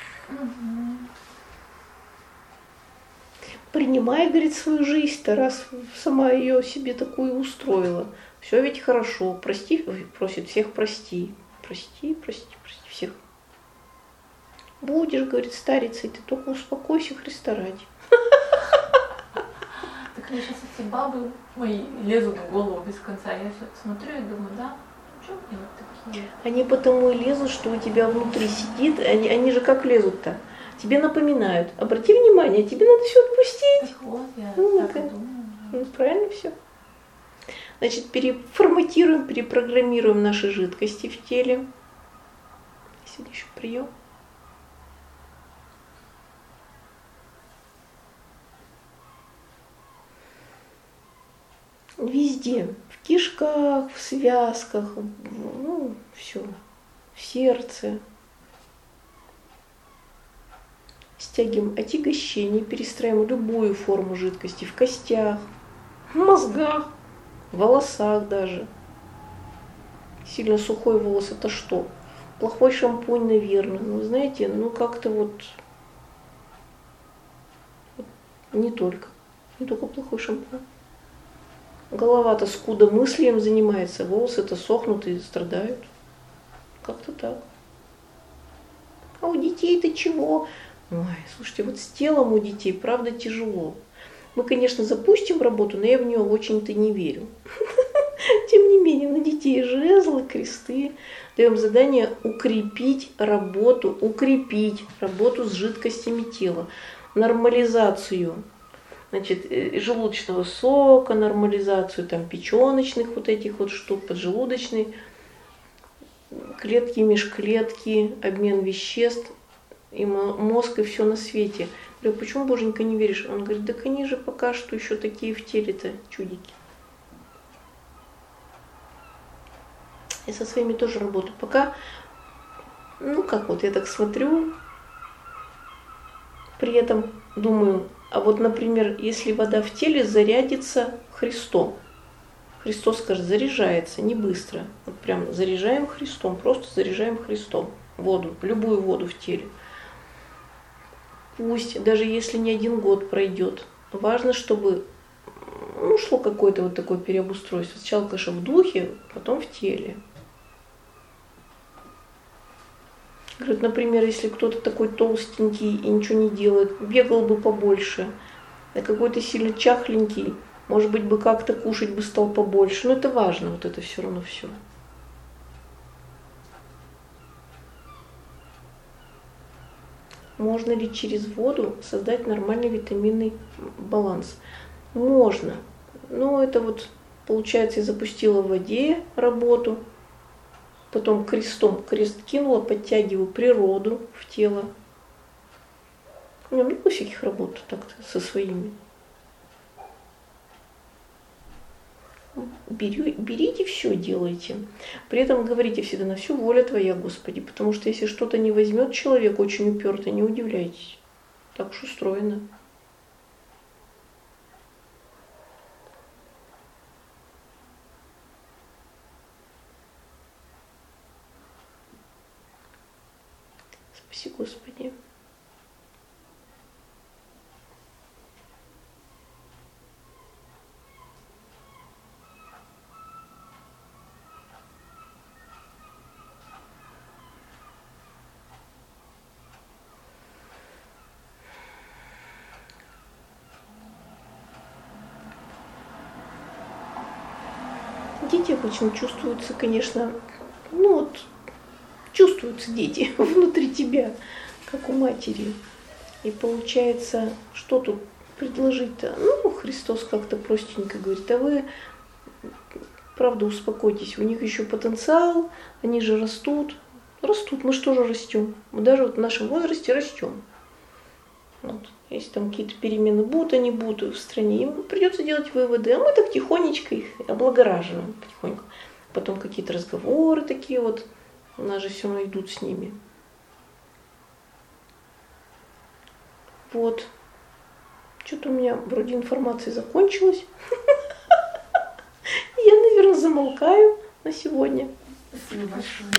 Принимай, говорит, свою жизнь-то, раз сама ее себе такую устроила. Все ведь хорошо. Прости, просит всех прости. Прости всех. Будешь, говорит, старицей, ты только успокойся, Христа ради. Так мне сейчас эти бабы мои лезут в голову без конца. Я все смотрю и думаю, да, что они вот такие? Они потому и лезут, что у тебя внутри сидит, они же как лезут-то? Тебе напоминают, обрати внимание, тебе надо все отпустить. Так вот, я Ну, так и думаю. Ну, правильно все. Значит, переформатируем, перепрограммируем наши жидкости в теле. Сегодня еще прием. Везде, в кишках, в связках, ну, все, в сердце. Стягиваем отягощение, перестраиваем любую форму жидкости в костях, в мозгах, в волосах даже. Сильно сухой волос это что? Плохой шампунь, наверное. Ну, знаете, ну как-то вот не только плохой шампунь. Голова-то скудо мыслям занимается, волосы-то сохнут и страдают. Как-то так. А у детей-то чего? Ой, слушайте, вот с телом у детей, правда, тяжело. Мы, конечно, запустим работу, но я в нее очень-то не верю. Тем не менее, на детей жезлы, кресты. Даем задание укрепить работу с жидкостями тела. Нормализацию, значит, желудочного сока, нормализацию там печеночных вот этих вот штук, поджелудочной, клетки, межклетки, обмен веществ, и мозг, и все на свете. Я говорю, почему, Боженька, не веришь? Он говорит, так они же пока что еще такие в теле-то чудики. Я со своими тоже работаю. Пока, ну как вот, я так смотрю, при этом думаю, а вот, например, если вода в теле зарядится Христом, Христос, скажет, заряжается, не быстро. Вот прям заряжаем Христом, просто заряжаем Христом воду, любую воду в теле. Пусть, даже если не 1 год пройдет, важно, чтобы шло какое-то вот такое переобустройство. Сначала, конечно, в духе, потом в теле. Говорит, например, если кто-то такой толстенький и ничего не делает, бегал бы побольше, а какой-то сильно чахленький, может быть, бы как-то кушать бы стал побольше. Но это важно, вот это все равно все. Можно ли через воду создать нормальный витаминный баланс? Можно. Но это вот, получается, я запустила в воде работу, потом крестом крест кинула, подтягиваю природу в тело. У меня много всяких работ так-то со своими. Берите все, делайте. При этом говорите всегда, на всю воля Твоя, Господи, потому что если что-то не возьмет человек очень упертый, не удивляйтесь. Так уж устроено. Спаси, Господи. Дети обычно чувствуются, конечно, чувствуются дети внутри тебя, как у матери. И получается, что тут предложить-то? Христос как-то простенько говорит, а вы, правда, успокойтесь, у них еще потенциал, они же растут, мы же тоже растем, мы даже в нашем возрасте растем. Вот. Если там какие-то перемены будут, они будут в стране, им придется делать выводы, а мы так тихонечко их облагораживаем потихоньку. Потом какие-то разговоры такие вот, у нас же все равно идут с ними. Вот. Что-то у меня вроде информации закончилась. Я, наверное, замолкаю на сегодня. Спасибо большое.